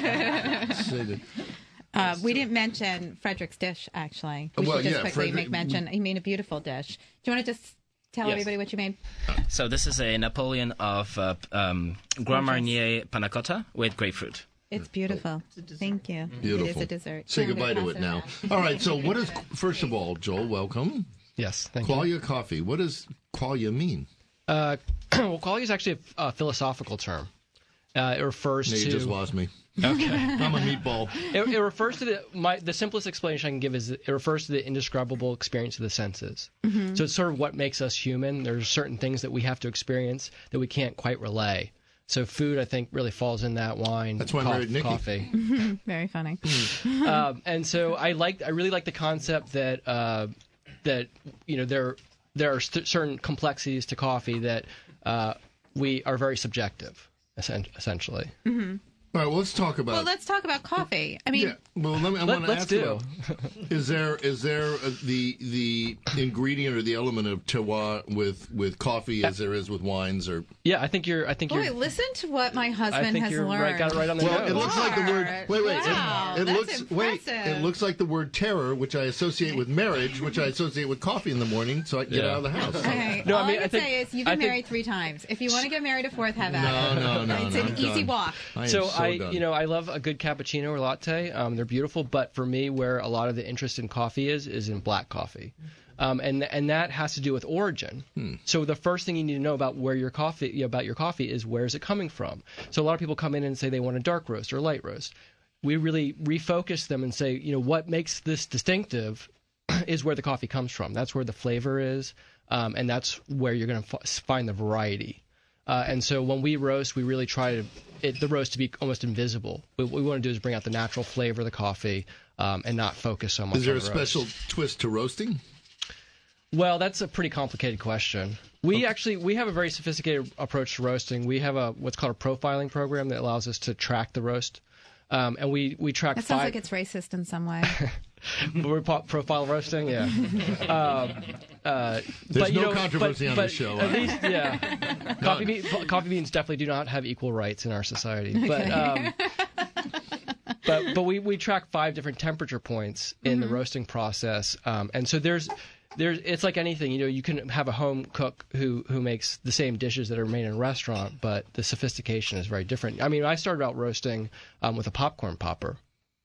[SPEAKER 6] sitting.
[SPEAKER 7] Uh, we didn't mention Frederick's dish, actually. We
[SPEAKER 6] well,
[SPEAKER 7] should just
[SPEAKER 6] yeah,
[SPEAKER 7] quickly
[SPEAKER 6] Frederick,
[SPEAKER 7] make mention. He made a beautiful dish. Do you want to just tell
[SPEAKER 18] Yes.
[SPEAKER 7] everybody what you made?
[SPEAKER 18] So this is a Napoleon of uh, um, Grand Marnier panna cotta with grapefruit.
[SPEAKER 7] It's beautiful. Thank you.
[SPEAKER 6] Beautiful.
[SPEAKER 7] It is a dessert.
[SPEAKER 6] Say
[SPEAKER 7] I'm gonna
[SPEAKER 6] goodbye to
[SPEAKER 7] pass
[SPEAKER 6] it now. All right. So, what is first of all, Joel? Welcome.
[SPEAKER 19] Yes, thank
[SPEAKER 6] Qualia
[SPEAKER 19] you.
[SPEAKER 6] coffee. What does qualia mean?
[SPEAKER 19] Uh, well, qualia is actually a, a philosophical term. Uh, it refers
[SPEAKER 6] No,
[SPEAKER 19] to.
[SPEAKER 6] you just lost me.
[SPEAKER 19] Okay,
[SPEAKER 6] I'm a meatball.
[SPEAKER 19] It, it refers to the my the simplest explanation I can give is it refers to the indescribable experience of the senses.
[SPEAKER 7] Mm-hmm.
[SPEAKER 19] So it's sort of what makes us human. There's certain things that we have to experience that we can't quite relay. So food, I think, really falls in that. Wine,
[SPEAKER 6] That's why I
[SPEAKER 19] cof-
[SPEAKER 6] married Nikki.
[SPEAKER 19] coffee.
[SPEAKER 7] Very funny.
[SPEAKER 19] um, and so I like, I really like the concept that uh, that you know there there are st- certain complexities to coffee that uh, we are very subjective, essen- essentially.
[SPEAKER 7] Mm-hmm.
[SPEAKER 6] All right. Well, let's talk about.
[SPEAKER 7] Well, let's talk about coffee. I mean,
[SPEAKER 6] yeah. Well, let me. I
[SPEAKER 19] Let-
[SPEAKER 6] want to
[SPEAKER 19] let's
[SPEAKER 6] ask
[SPEAKER 19] do.
[SPEAKER 6] about, is there is there uh, the the ingredient or the element of terroir with with coffee as there is with wines or?
[SPEAKER 19] Yeah, I think you're. I think
[SPEAKER 7] boy,
[SPEAKER 19] you're.
[SPEAKER 7] listen to what my husband
[SPEAKER 19] I think
[SPEAKER 7] has
[SPEAKER 19] you're
[SPEAKER 7] learned.
[SPEAKER 19] right. Got it right on the
[SPEAKER 6] Well,
[SPEAKER 19] nose.
[SPEAKER 6] it looks like the word. Wait, wait.
[SPEAKER 7] Wow,
[SPEAKER 6] it, it
[SPEAKER 7] that's
[SPEAKER 6] looks. Wait.
[SPEAKER 7] impressive.
[SPEAKER 6] It looks like the word terror, which I associate with marriage, which I associate with coffee in the morning, so I can get
[SPEAKER 19] Yeah.
[SPEAKER 6] out of the house.
[SPEAKER 7] Okay.
[SPEAKER 19] No, I
[SPEAKER 7] All I,
[SPEAKER 19] mean, I
[SPEAKER 7] can
[SPEAKER 19] think-
[SPEAKER 7] say is you've
[SPEAKER 19] I
[SPEAKER 7] been
[SPEAKER 19] think-
[SPEAKER 7] married three times. If you want to get married a fourth, have at
[SPEAKER 6] No,
[SPEAKER 7] it.
[SPEAKER 6] no, no,
[SPEAKER 7] It's
[SPEAKER 6] no,
[SPEAKER 7] an
[SPEAKER 6] I'm
[SPEAKER 7] easy
[SPEAKER 6] done.
[SPEAKER 7] walk.
[SPEAKER 6] I am
[SPEAKER 19] so
[SPEAKER 6] so
[SPEAKER 19] I,
[SPEAKER 6] done.
[SPEAKER 19] you know, I love a good cappuccino or latte. Um, they're beautiful, but for me, where a lot of the interest in coffee is, is in black coffee. Um, and and that has to do with origin.
[SPEAKER 6] Hmm.
[SPEAKER 19] So the first thing you need to know about where your coffee about your coffee is where is it coming from. So a lot of people come in and say they want a dark roast or a light roast. We really refocus them and say, you know, what makes this distinctive is where the coffee comes from. That's where the flavor is, um, and that's where you're going to f- find the variety. Uh, and so when we roast, we really try to it, the roast to be almost invisible. What we want to do is bring out the natural flavor of the coffee um, and not focus so much.
[SPEAKER 6] Is there
[SPEAKER 19] on
[SPEAKER 6] a
[SPEAKER 19] the
[SPEAKER 6] special
[SPEAKER 19] roast.
[SPEAKER 6] twist to roasting?
[SPEAKER 19] Well, that's a pretty complicated question. We actually we have a very sophisticated approach to roasting. We have a what's called a profiling program that allows us to track the roast, um, and we we track
[SPEAKER 7] That sounds
[SPEAKER 19] five.
[SPEAKER 7] like it's racist in some way.
[SPEAKER 19] We're po- profile roasting, yeah. um, uh,
[SPEAKER 6] There's
[SPEAKER 19] but, you
[SPEAKER 6] no
[SPEAKER 19] know,
[SPEAKER 6] controversy
[SPEAKER 19] but,
[SPEAKER 6] on
[SPEAKER 19] but
[SPEAKER 6] this show,
[SPEAKER 19] At
[SPEAKER 6] huh?
[SPEAKER 19] least, yeah. coffee, bean, coffee beans definitely do not have equal rights in our society. But um, but but we, we track five different temperature points in the roasting process, um, and so there's. There's, it's like anything, you know. You can have a home cook who, who makes the same dishes that are made in a restaurant, but the sophistication is very different. I mean, I started out roasting um, with a popcorn popper,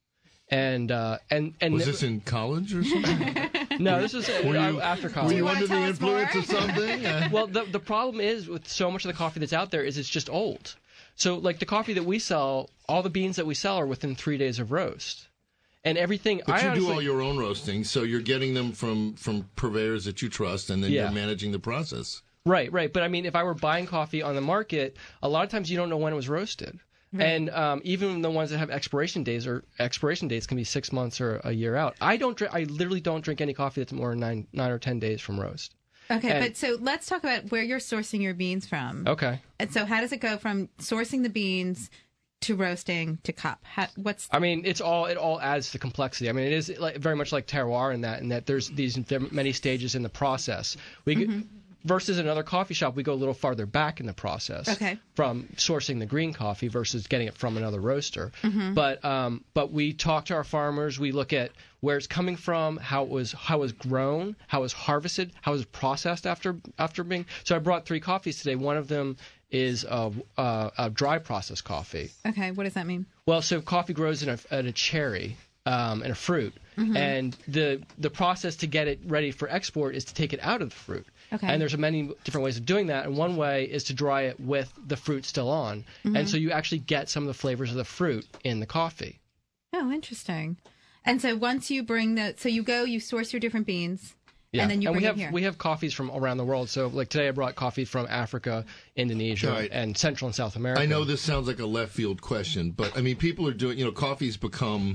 [SPEAKER 19] and uh, and and
[SPEAKER 6] Was this in college or something?
[SPEAKER 19] no, this was uh,
[SPEAKER 6] Were you-
[SPEAKER 19] after
[SPEAKER 6] were
[SPEAKER 19] college.
[SPEAKER 6] you under the influence of something? Uh,
[SPEAKER 19] Well, the the problem is with so much of the coffee that's out there is it's just old. So, like the coffee that we sell, all the beans that we sell are within three days of roast. And everything.
[SPEAKER 6] But
[SPEAKER 19] I
[SPEAKER 6] you
[SPEAKER 19] honestly,
[SPEAKER 6] do all your own roasting, so you're getting them from, from purveyors that you trust, and then
[SPEAKER 19] Yeah.
[SPEAKER 6] you're managing the process.
[SPEAKER 19] Right, right. But I mean, if I were buying coffee on the market, a lot of times you don't know when it was roasted.
[SPEAKER 7] Right.
[SPEAKER 19] And um, even the ones that have expiration days or expiration dates can be six months or a year out. I don't drink. I literally don't drink any coffee that's more than nine, nine or ten days from roast.
[SPEAKER 7] Okay,
[SPEAKER 19] And-
[SPEAKER 7] but so let's talk about where you're sourcing your beans from.
[SPEAKER 19] Okay.
[SPEAKER 7] And so how does it go from sourcing the beans to roasting to cup? How, what's
[SPEAKER 19] I mean, it's all it all adds to complexity. I mean, it is like, very much like terroir in that, in that there's these many stages in the process. We
[SPEAKER 7] Mm-hmm.
[SPEAKER 19] versus another coffee shop, we go a little farther back in the process.
[SPEAKER 7] Okay.
[SPEAKER 19] From sourcing the green coffee versus getting it from another roaster.
[SPEAKER 7] Mhm.
[SPEAKER 19] But um, but we talk to our farmers. We look at where it's coming from, how it was how it was grown, how it was harvested, how it was processed after after being. So I brought three coffees today. One of them is a, a, a dry process coffee.
[SPEAKER 7] okay? What does that mean?
[SPEAKER 19] Well, so coffee grows in a, in a cherry, um, in a fruit,
[SPEAKER 7] Mhm.
[SPEAKER 19] and the the process to get it ready for export is to take it out of the fruit.
[SPEAKER 7] Okay.
[SPEAKER 19] And there's many different ways of doing that. And one way is to dry it with the fruit still on,
[SPEAKER 7] Mhm.
[SPEAKER 19] and so you actually get some of the flavors of the fruit in the coffee.
[SPEAKER 7] Oh, interesting. And so once you bring the, so you go, you source your different beans,
[SPEAKER 19] Yeah.
[SPEAKER 7] and then you bring
[SPEAKER 19] we have
[SPEAKER 7] it here.
[SPEAKER 19] we have coffees from around the world. So like today, I brought coffee from Africa, Indonesia,
[SPEAKER 6] Right.
[SPEAKER 19] and Central and South America.
[SPEAKER 6] I know this sounds like a left field question, but I mean, people are doing, you know, coffee's become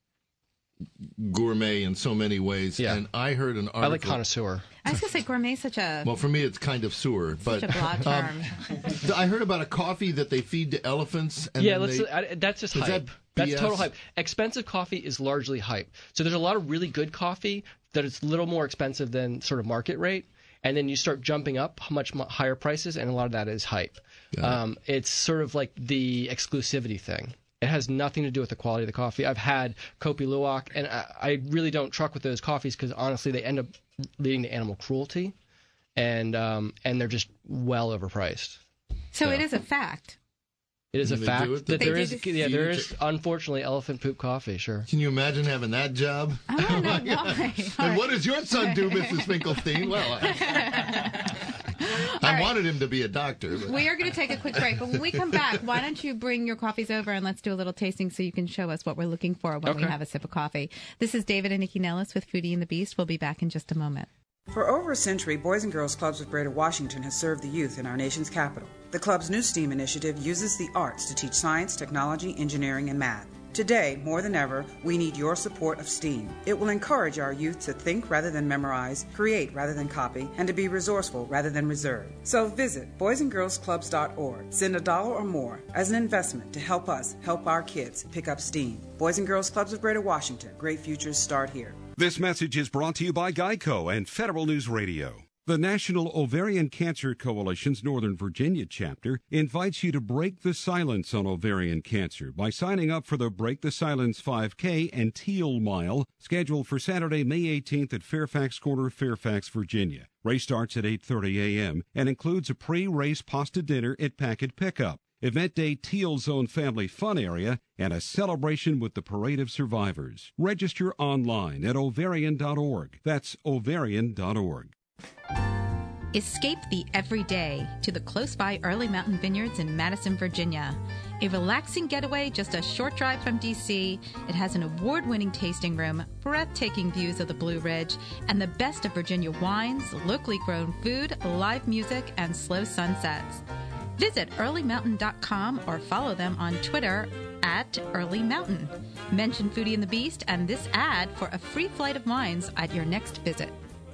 [SPEAKER 6] gourmet in so many ways.
[SPEAKER 19] Yeah.
[SPEAKER 6] And I heard an article.
[SPEAKER 19] I like connoisseur.
[SPEAKER 7] I was going to say gourmet is such a,
[SPEAKER 6] Well, for me, it's kind of sewer. But
[SPEAKER 7] such a broad term.
[SPEAKER 6] um, I heard about a coffee that they feed to elephants. And
[SPEAKER 19] Yeah,
[SPEAKER 6] then
[SPEAKER 19] let's.
[SPEAKER 6] they,
[SPEAKER 19] I, that's just
[SPEAKER 6] is
[SPEAKER 19] hype.
[SPEAKER 6] that
[SPEAKER 19] That's
[SPEAKER 6] B S?
[SPEAKER 19] total hype. Expensive coffee is largely hype. So there's a lot of really good coffee that is a little more expensive than sort of market rate. And then you start jumping up much higher prices, and a lot of that is hype.
[SPEAKER 6] Got it.
[SPEAKER 19] Um, it's sort of like the exclusivity thing. It has nothing to do with the quality of the coffee. I've had Kopi Luwak, and I, I really don't truck with those coffees because, honestly, they end up leading to animal cruelty, and um, and they're just well overpriced.
[SPEAKER 7] So,
[SPEAKER 19] So-
[SPEAKER 7] it is a fact.
[SPEAKER 19] It is a
[SPEAKER 6] They do
[SPEAKER 19] fact
[SPEAKER 6] it?
[SPEAKER 19] that
[SPEAKER 6] They
[SPEAKER 19] there
[SPEAKER 6] do
[SPEAKER 19] is,
[SPEAKER 6] this-
[SPEAKER 19] yeah,
[SPEAKER 6] Feed
[SPEAKER 19] there
[SPEAKER 6] it
[SPEAKER 19] is,
[SPEAKER 6] to-
[SPEAKER 19] unfortunately, elephant poop coffee, sure.
[SPEAKER 6] Can you imagine having that job?
[SPEAKER 7] I want to know why.
[SPEAKER 6] And what does your son do, Missus Finkelstein? Well, I, I
[SPEAKER 7] right.
[SPEAKER 6] wanted him to be a doctor. But.
[SPEAKER 7] We are going to take a quick break, but when we come back, why don't you bring your coffees over and let's do a little tasting so you can show us what we're looking for when we
[SPEAKER 14] Okay.
[SPEAKER 7] have a sip of coffee. This is David and Nikki Nellis with Foodie and the Beast. We'll be back in just a moment.
[SPEAKER 14] For over a century, Boys and Girls Clubs of Greater Washington has served the youth in our nation's capital. The club's new STEAM initiative uses the arts to teach science, technology, engineering, and math. Today, more than ever, we need your support of STEAM. It will encourage our youth to think rather than memorize, create rather than copy, and to be resourceful rather than reserved. So visit boys and girls clubs dot org. Send a dollar or more as an investment to help us help our kids pick up STEAM. Boys and Girls Clubs of Greater Washington. Great futures start here.
[SPEAKER 15] This message is brought to you by Geico and Federal News Radio. The National Ovarian Cancer Coalition's Northern Virginia chapter invites you to break the silence on ovarian cancer by signing up for the Break the Silence five K and Teal Mile, scheduled for Saturday, May eighteenth at Fairfax Corner, Fairfax, Virginia. Race starts at eight thirty a.m. and includes a pre-race pasta dinner at Packet Pickup, event day Teal Zone Family Fun Area, and a celebration with the Parade of Survivors. Register online at ovarian dot org. That's ovarian dot org.
[SPEAKER 7] Escape the everyday to the close-by Early Mountain Vineyards in Madison, Virginia. A relaxing getaway just a short drive from D C. It has an award-winning tasting room, breathtaking views of the Blue Ridge, and the best of Virginia wines, locally grown food, live music, and slow sunsets. Visit early mountain dot com or follow them on Twitter at Early Mountain. Mention Foodie and the Beast and this ad for a free flight of wines at your next visit.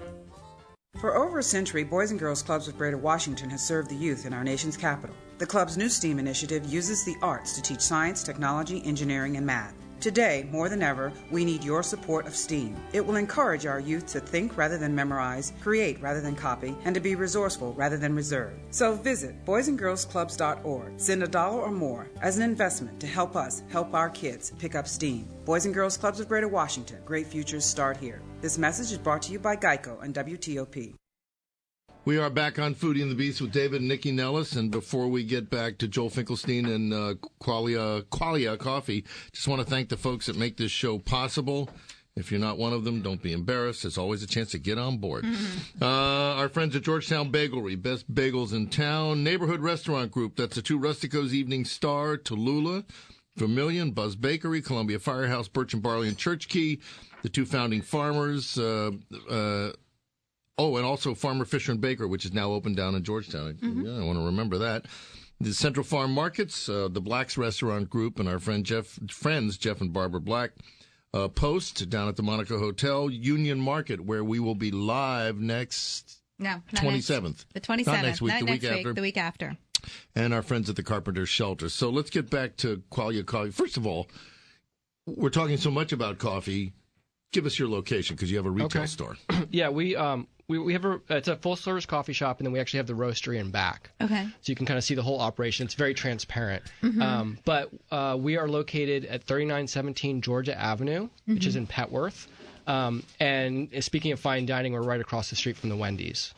[SPEAKER 14] For over a century, Boys and Girls Clubs of Greater Washington has served the youth in our nation's capital. The club's new STEAM initiative uses the arts to teach science, technology, engineering, and math. Today, more than ever, we need your support of STEAM. It will encourage our youth to think rather than memorize, create rather than copy, and to be resourceful rather than reserved. So visit boys and girls clubs dot org. Send a dollar or more as an investment to help us help our kids pick up STEAM. Boys and Girls Clubs of Greater Washington. Great futures start here. This message is brought to you by Geico and W T O P.
[SPEAKER 6] We are back on Foodie and the Beast with David and Nikki Nellis. And before we get back to Joel Finkelstein and uh, Qualia, Qualia Coffee, just want to thank the folks that make this show possible. If you're not one of them, don't be embarrassed. There's always a chance to get on board. Mm-hmm. Uh, our friends at Georgetown Bagelry, best bagels in town. Neighborhood Restaurant Group, that's the Two Rusticos Evening Star, Tallulah, Vermilion, Buzz Bakery, Columbia Firehouse, Birch and Barley, and Church Key. The two founding farmers, uh, uh, oh, and also Farmer Fisher and Baker, which is now open down in Georgetown. Mm-hmm. Yeah, I want to remember that. The Central Farm Markets, uh, the Black's Restaurant Group, and our friend Jeff, friends Jeff and Barbara Black. Uh, Post down at the Monaco Hotel, Union Market, where we will be live next
[SPEAKER 7] No, not
[SPEAKER 6] twenty-seventh.
[SPEAKER 7] Next, the twenty-seventh.
[SPEAKER 6] Not next week,
[SPEAKER 7] not
[SPEAKER 6] the
[SPEAKER 7] next
[SPEAKER 6] week
[SPEAKER 7] week,
[SPEAKER 6] after.
[SPEAKER 7] The week after.
[SPEAKER 6] And our friends at the Carpenter Shelter. So let's get back to Qualia Coffee. First of all, we're talking so much about coffee. Give us your location because you have a retail
[SPEAKER 19] Okay.
[SPEAKER 6] store.
[SPEAKER 19] Yeah, we um we, we have a it's a full service coffee shop, and then we actually have the roastery in back.
[SPEAKER 7] Okay.
[SPEAKER 19] So you can kind of see the whole operation. It's very transparent.
[SPEAKER 7] Mhm.
[SPEAKER 19] Um, but uh, we are located at thirty-nine seventeen Georgia Avenue, which is
[SPEAKER 7] Mhm.
[SPEAKER 19] in Petworth. Um, and speaking of fine dining, we're right across the street from the Wendy's.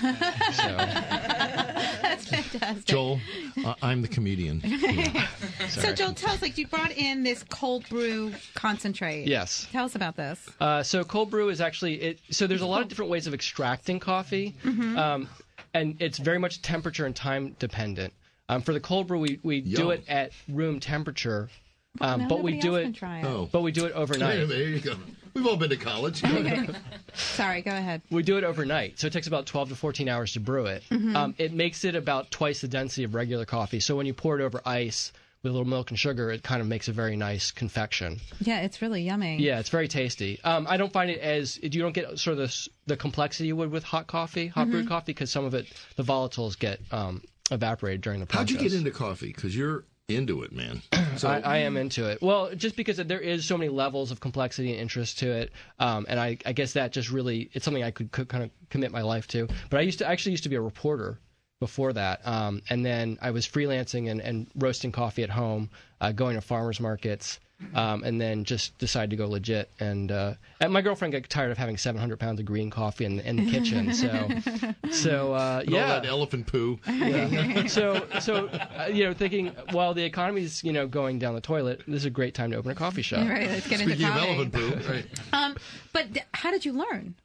[SPEAKER 7] That's fantastic.
[SPEAKER 6] Joel, uh, I'm the comedian.
[SPEAKER 7] So,
[SPEAKER 19] Sorry.
[SPEAKER 7] Joel, tell us, like, you brought in this cold brew concentrate.
[SPEAKER 19] Yes.
[SPEAKER 7] Tell us about this.
[SPEAKER 19] Uh, so cold brew is actually it. So there's a lot of different ways of extracting coffee,
[SPEAKER 7] Mhm.
[SPEAKER 19] um, and it's very much temperature and time dependent. Um, for the cold brew, we, we do
[SPEAKER 6] Yum.
[SPEAKER 19] it at room temperature, um,
[SPEAKER 7] now
[SPEAKER 19] but we
[SPEAKER 7] nobody
[SPEAKER 19] do
[SPEAKER 7] else
[SPEAKER 19] it.
[SPEAKER 7] can try it.
[SPEAKER 6] Oh.
[SPEAKER 19] But we do it overnight.
[SPEAKER 6] There you go. We've all been to college.
[SPEAKER 7] Sorry, go ahead.
[SPEAKER 19] We do it overnight, so it takes about twelve to fourteen hours to brew it.
[SPEAKER 7] Mhm.
[SPEAKER 19] Um, it makes it about twice the density of regular coffee. So when you pour it over ice with a little milk and sugar, it kind of makes a very nice confection.
[SPEAKER 7] Yeah, it's really yummy.
[SPEAKER 19] Yeah, it's very tasty. Um, I don't find it as you don't get sort of the, s- the complexity you would with hot coffee, hot brewed
[SPEAKER 7] Mhm.
[SPEAKER 19] coffee, because some of it, the volatiles get um, evaporated during the process.
[SPEAKER 6] How'd you get into coffee? Because you're into it, man. So
[SPEAKER 19] I, I am into it. Well, just because there is so many levels of complexity and interest to it, um, and I, I guess that just really it's something I could, could kind of commit my life to. But I used to I actually used to be a reporter before that, um, and then I was freelancing and, and roasting coffee at home, uh, going to farmers markets, um, and then just decided to go legit. And, uh, and my girlfriend got tired of having seven hundred pounds of green coffee in, in the kitchen, so so uh,
[SPEAKER 6] and
[SPEAKER 19] yeah,
[SPEAKER 6] all that elephant poo.
[SPEAKER 19] Yeah. so so uh, you know, thinking while the economy's you know going down the toilet, this is a great time to open a coffee shop.
[SPEAKER 7] Right, let's get
[SPEAKER 6] Speaking
[SPEAKER 7] into
[SPEAKER 6] of
[SPEAKER 7] coffee.
[SPEAKER 6] elephant poo, right?
[SPEAKER 7] Um, but th- how did you learn?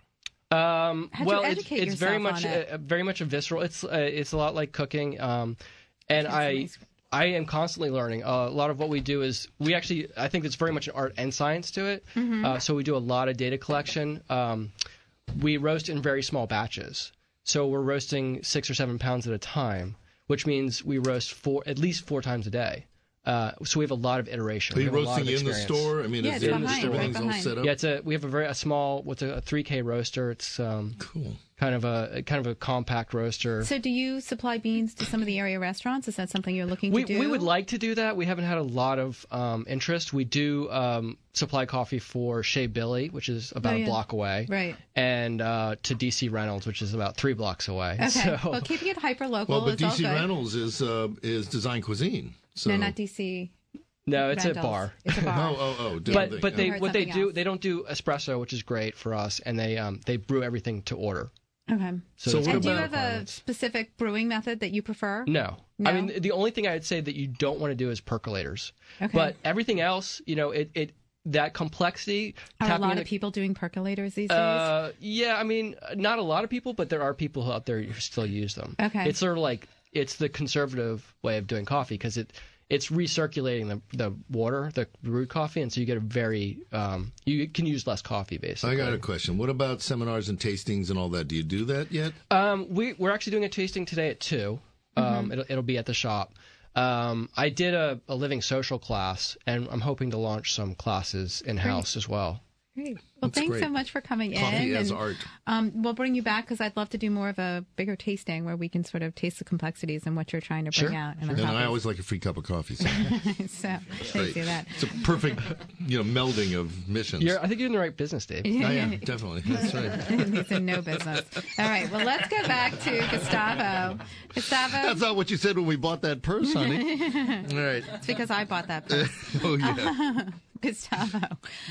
[SPEAKER 19] Um,
[SPEAKER 7] How'd
[SPEAKER 19] well,
[SPEAKER 7] you
[SPEAKER 19] it's,
[SPEAKER 7] educate
[SPEAKER 19] it's very
[SPEAKER 7] yourself
[SPEAKER 19] much
[SPEAKER 7] on it?
[SPEAKER 19] uh, very much a visceral. It's uh, it's a lot like cooking, um, and I I am constantly learning. Uh, a lot of what we do is we actually I think it's very much an art and science to it.
[SPEAKER 7] Mhm.
[SPEAKER 19] Uh, so we do a lot of data collection. Um, we roast in very small batches, so we're roasting six or seven pounds at a time, which means we roast four at least four times a day. Uh, so we have a lot of iteration.
[SPEAKER 6] Are you
[SPEAKER 19] We have a lot
[SPEAKER 6] roasting
[SPEAKER 19] of
[SPEAKER 6] in the
[SPEAKER 19] experience.
[SPEAKER 6] store? I mean,
[SPEAKER 7] Yeah,
[SPEAKER 6] is
[SPEAKER 7] it's
[SPEAKER 6] there,
[SPEAKER 7] behind,
[SPEAKER 6] everything's
[SPEAKER 7] right
[SPEAKER 6] all
[SPEAKER 7] behind.
[SPEAKER 6] set up?
[SPEAKER 19] Yeah, it's a we have a very a small what's a, a three K roaster. It's um,
[SPEAKER 6] cool.
[SPEAKER 19] Kind of a kind of a compact roaster.
[SPEAKER 7] So do you supply beans to some of the area restaurants? Is that something you're looking
[SPEAKER 19] We
[SPEAKER 7] to do?
[SPEAKER 19] we would like to do that. We haven't had a lot of um, interest. We do um, supply coffee for Shea Billy, which is about
[SPEAKER 7] Oh, yeah.
[SPEAKER 19] a block away,
[SPEAKER 7] Right.
[SPEAKER 19] and uh, to D C Reynolds, which is about three blocks away.
[SPEAKER 7] Okay.
[SPEAKER 19] So,
[SPEAKER 7] Well, keeping it hyper local
[SPEAKER 6] Well, but
[SPEAKER 7] is all
[SPEAKER 6] D C
[SPEAKER 7] good.
[SPEAKER 6] Reynolds is uh, is design cuisine. So
[SPEAKER 7] No, not D C.
[SPEAKER 19] no, it's
[SPEAKER 7] Reynolds.
[SPEAKER 19] a bar.
[SPEAKER 7] It's a bar.
[SPEAKER 6] Oh, oh, oh. different
[SPEAKER 19] But
[SPEAKER 6] thing.
[SPEAKER 19] but they
[SPEAKER 7] I heard
[SPEAKER 19] what they
[SPEAKER 7] something
[SPEAKER 19] do
[SPEAKER 7] else.
[SPEAKER 19] they don't do espresso, which is great for us, and they um they brew everything to order.
[SPEAKER 7] Okay.
[SPEAKER 19] So,
[SPEAKER 6] So
[SPEAKER 19] it's
[SPEAKER 6] what
[SPEAKER 7] And do you
[SPEAKER 6] about-
[SPEAKER 7] have a specific brewing method that you prefer?
[SPEAKER 19] No.
[SPEAKER 7] No?
[SPEAKER 19] I mean, the only thing I'd say that you don't want to do is percolators.
[SPEAKER 7] Okay.
[SPEAKER 19] But everything else, you know, it, it that complexity.
[SPEAKER 7] Are a
[SPEAKER 19] tapping
[SPEAKER 7] lot
[SPEAKER 19] into-
[SPEAKER 7] of people doing percolators these days?
[SPEAKER 19] Uh, yeah, I mean, not a lot of people, but there are people out there who still use them.
[SPEAKER 7] Okay.
[SPEAKER 19] It's sort of like it's the conservative way of doing coffee because it it's recirculating the the water, the brewed coffee, and so you get a very um, you can use less coffee basically.
[SPEAKER 6] I got a question. What about seminars and tastings and all that? Do you do that yet?
[SPEAKER 19] Um, we we're actually doing a tasting today at two. Um,
[SPEAKER 7] Mm-hmm.
[SPEAKER 19] it'll it'll be at the shop. Um, I did a, a living social class, and I'm hoping to launch some classes in house as well.
[SPEAKER 7] Great. Well,
[SPEAKER 6] That's
[SPEAKER 7] thanks
[SPEAKER 6] great.
[SPEAKER 7] so much for coming
[SPEAKER 6] Coffee
[SPEAKER 7] in.
[SPEAKER 6] as
[SPEAKER 7] and,
[SPEAKER 6] art.
[SPEAKER 7] Um, we'll bring you back because I'd love to do more of a bigger tasting where we can sort of taste the complexities and what you're trying to bring
[SPEAKER 6] Sure.
[SPEAKER 7] out. In
[SPEAKER 6] And
[SPEAKER 7] the
[SPEAKER 6] I
[SPEAKER 7] coffees.
[SPEAKER 6] always like a free cup of coffee. So
[SPEAKER 7] so thanks
[SPEAKER 6] great.
[SPEAKER 7] for that.
[SPEAKER 6] It's a perfect, you know, melding of missions.
[SPEAKER 19] You're, I think you're in the right business, Dave.
[SPEAKER 6] I am, definitely. That's right.
[SPEAKER 7] He's in no business. All right. Well, let's go back to Gustavo. Gustavo.
[SPEAKER 6] That's not what you said when we bought that purse, honey. All right.
[SPEAKER 7] It's because I bought that purse.
[SPEAKER 6] Oh, yeah.
[SPEAKER 7] Gustavo.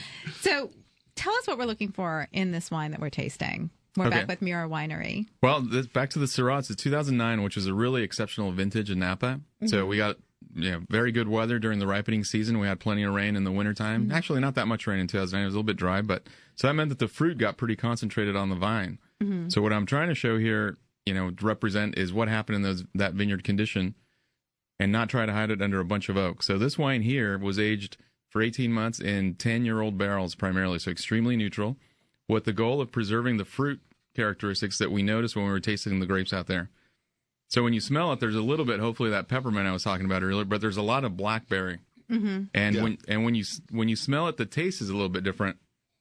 [SPEAKER 7] So tell us what we're looking for in this wine that we're tasting. We're
[SPEAKER 17] Okay.
[SPEAKER 7] back with Mira Winery.
[SPEAKER 17] Well, this, back to the Syrah. It's a two thousand nine, which was a really exceptional vintage in Napa. So
[SPEAKER 7] Mhm.
[SPEAKER 17] we got you know, very good weather during the ripening season. We had plenty of rain in the wintertime.
[SPEAKER 7] Mm-hmm.
[SPEAKER 17] Actually, not that much rain in two thousand nine. It was a little bit dry, but so that meant that the fruit got pretty concentrated on the vine.
[SPEAKER 7] Mm-hmm.
[SPEAKER 17] So what I'm trying to show here, you know, to represent is what happened in those that vineyard condition, and not try to hide it under a bunch of oak. So this wine here was aged for eighteen months in ten-year-old barrels primarily, so extremely neutral, with the goal of preserving the fruit characteristics that we noticed when we were tasting the grapes out there. So when you smell it, there's a little bit, hopefully, that peppermint I was talking about earlier, but there's a lot of blackberry.
[SPEAKER 7] Mm-hmm.
[SPEAKER 17] And
[SPEAKER 6] Yeah.
[SPEAKER 17] when and when you when you smell it, the taste is a little bit different.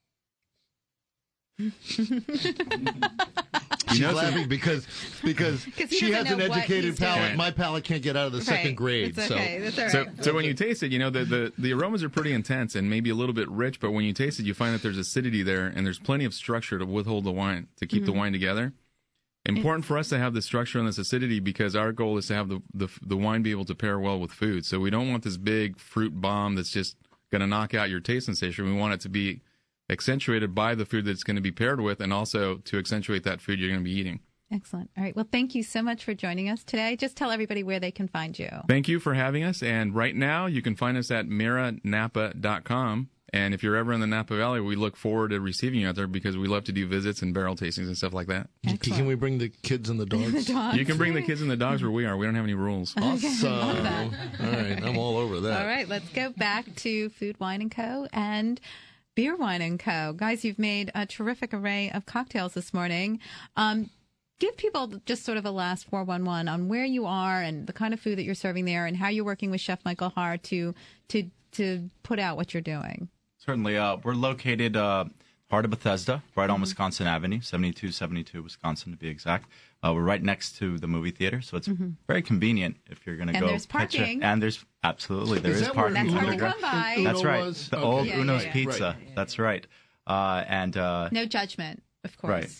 [SPEAKER 6] She's
[SPEAKER 17] know, so-
[SPEAKER 6] laughing because because
[SPEAKER 7] 'Cause he
[SPEAKER 6] she
[SPEAKER 7] doesn't
[SPEAKER 6] has an
[SPEAKER 7] know what
[SPEAKER 6] educated
[SPEAKER 7] he's doing.
[SPEAKER 6] palate. My palate can't get out of the second
[SPEAKER 7] Right.
[SPEAKER 6] grade.
[SPEAKER 7] It's
[SPEAKER 6] so
[SPEAKER 7] okay. That's all
[SPEAKER 17] So,
[SPEAKER 7] right.
[SPEAKER 17] so when you taste it, you know, the, the, the aromas are pretty intense and maybe a little bit rich, but when you taste it, you find that there's acidity there and there's plenty of structure to withhold the wine, to keep the
[SPEAKER 7] Mm-hmm.
[SPEAKER 17] wine together. Important for us to have this structure and this acidity because our goal is to have the, the, the wine be able to pair well with food. So we don't want this big fruit bomb that's just going to knock out your taste sensation. We want it to be accentuated by the food that it's going to be paired with and also to accentuate that food you're going to be eating.
[SPEAKER 7] Excellent. All right. Well, thank you so much for joining us today. Just tell everybody where they can find you.
[SPEAKER 17] Thank you for having us. And right now, you can find us at mira napa dot com. And if you're ever in the Napa Valley, we look forward to receiving you out there because we love to do visits and barrel tastings and stuff like that.
[SPEAKER 6] Can we bring the kids and the dogs?
[SPEAKER 7] The dogs.
[SPEAKER 17] You can bring the kids and the dogs where we are. We don't have any rules.
[SPEAKER 6] Awesome.
[SPEAKER 7] Love that.
[SPEAKER 6] All right, I'm all over that.
[SPEAKER 7] All right. Let's go back to Food, Wine and Co. and Beer, Wine and Co. Guys, you've made a terrific array of cocktails this morning. Um, give people just sort of a last four one one on where you are and the kind of food that you're serving there and how you're working with Chef Michael Haar to to to put out what you're doing.
[SPEAKER 9] Certainly. Uh, we're located uh, heart of Bethesda, right on
[SPEAKER 7] Mm-hmm.
[SPEAKER 9] Wisconsin Avenue, seventy-two seventy-two Wisconsin to be exact. Uh, we're right next to the movie theater, so it's
[SPEAKER 7] Mhm.
[SPEAKER 9] very convenient if you're going to
[SPEAKER 7] And
[SPEAKER 9] go.
[SPEAKER 7] there's
[SPEAKER 9] catch it.
[SPEAKER 7] parking.
[SPEAKER 9] And there's absolutely there
[SPEAKER 6] Is
[SPEAKER 9] is,
[SPEAKER 6] that where
[SPEAKER 9] parking.
[SPEAKER 7] That's hard to
[SPEAKER 9] underground.
[SPEAKER 7] come by.
[SPEAKER 9] That's
[SPEAKER 6] Uno
[SPEAKER 9] right.
[SPEAKER 6] was?
[SPEAKER 9] The
[SPEAKER 6] Okay.
[SPEAKER 9] old
[SPEAKER 7] Yeah,
[SPEAKER 9] Uno's
[SPEAKER 7] yeah, yeah.
[SPEAKER 9] Pizza.
[SPEAKER 6] Right.
[SPEAKER 9] That's right. Uh, and uh,
[SPEAKER 7] No judgment, of course.
[SPEAKER 9] right.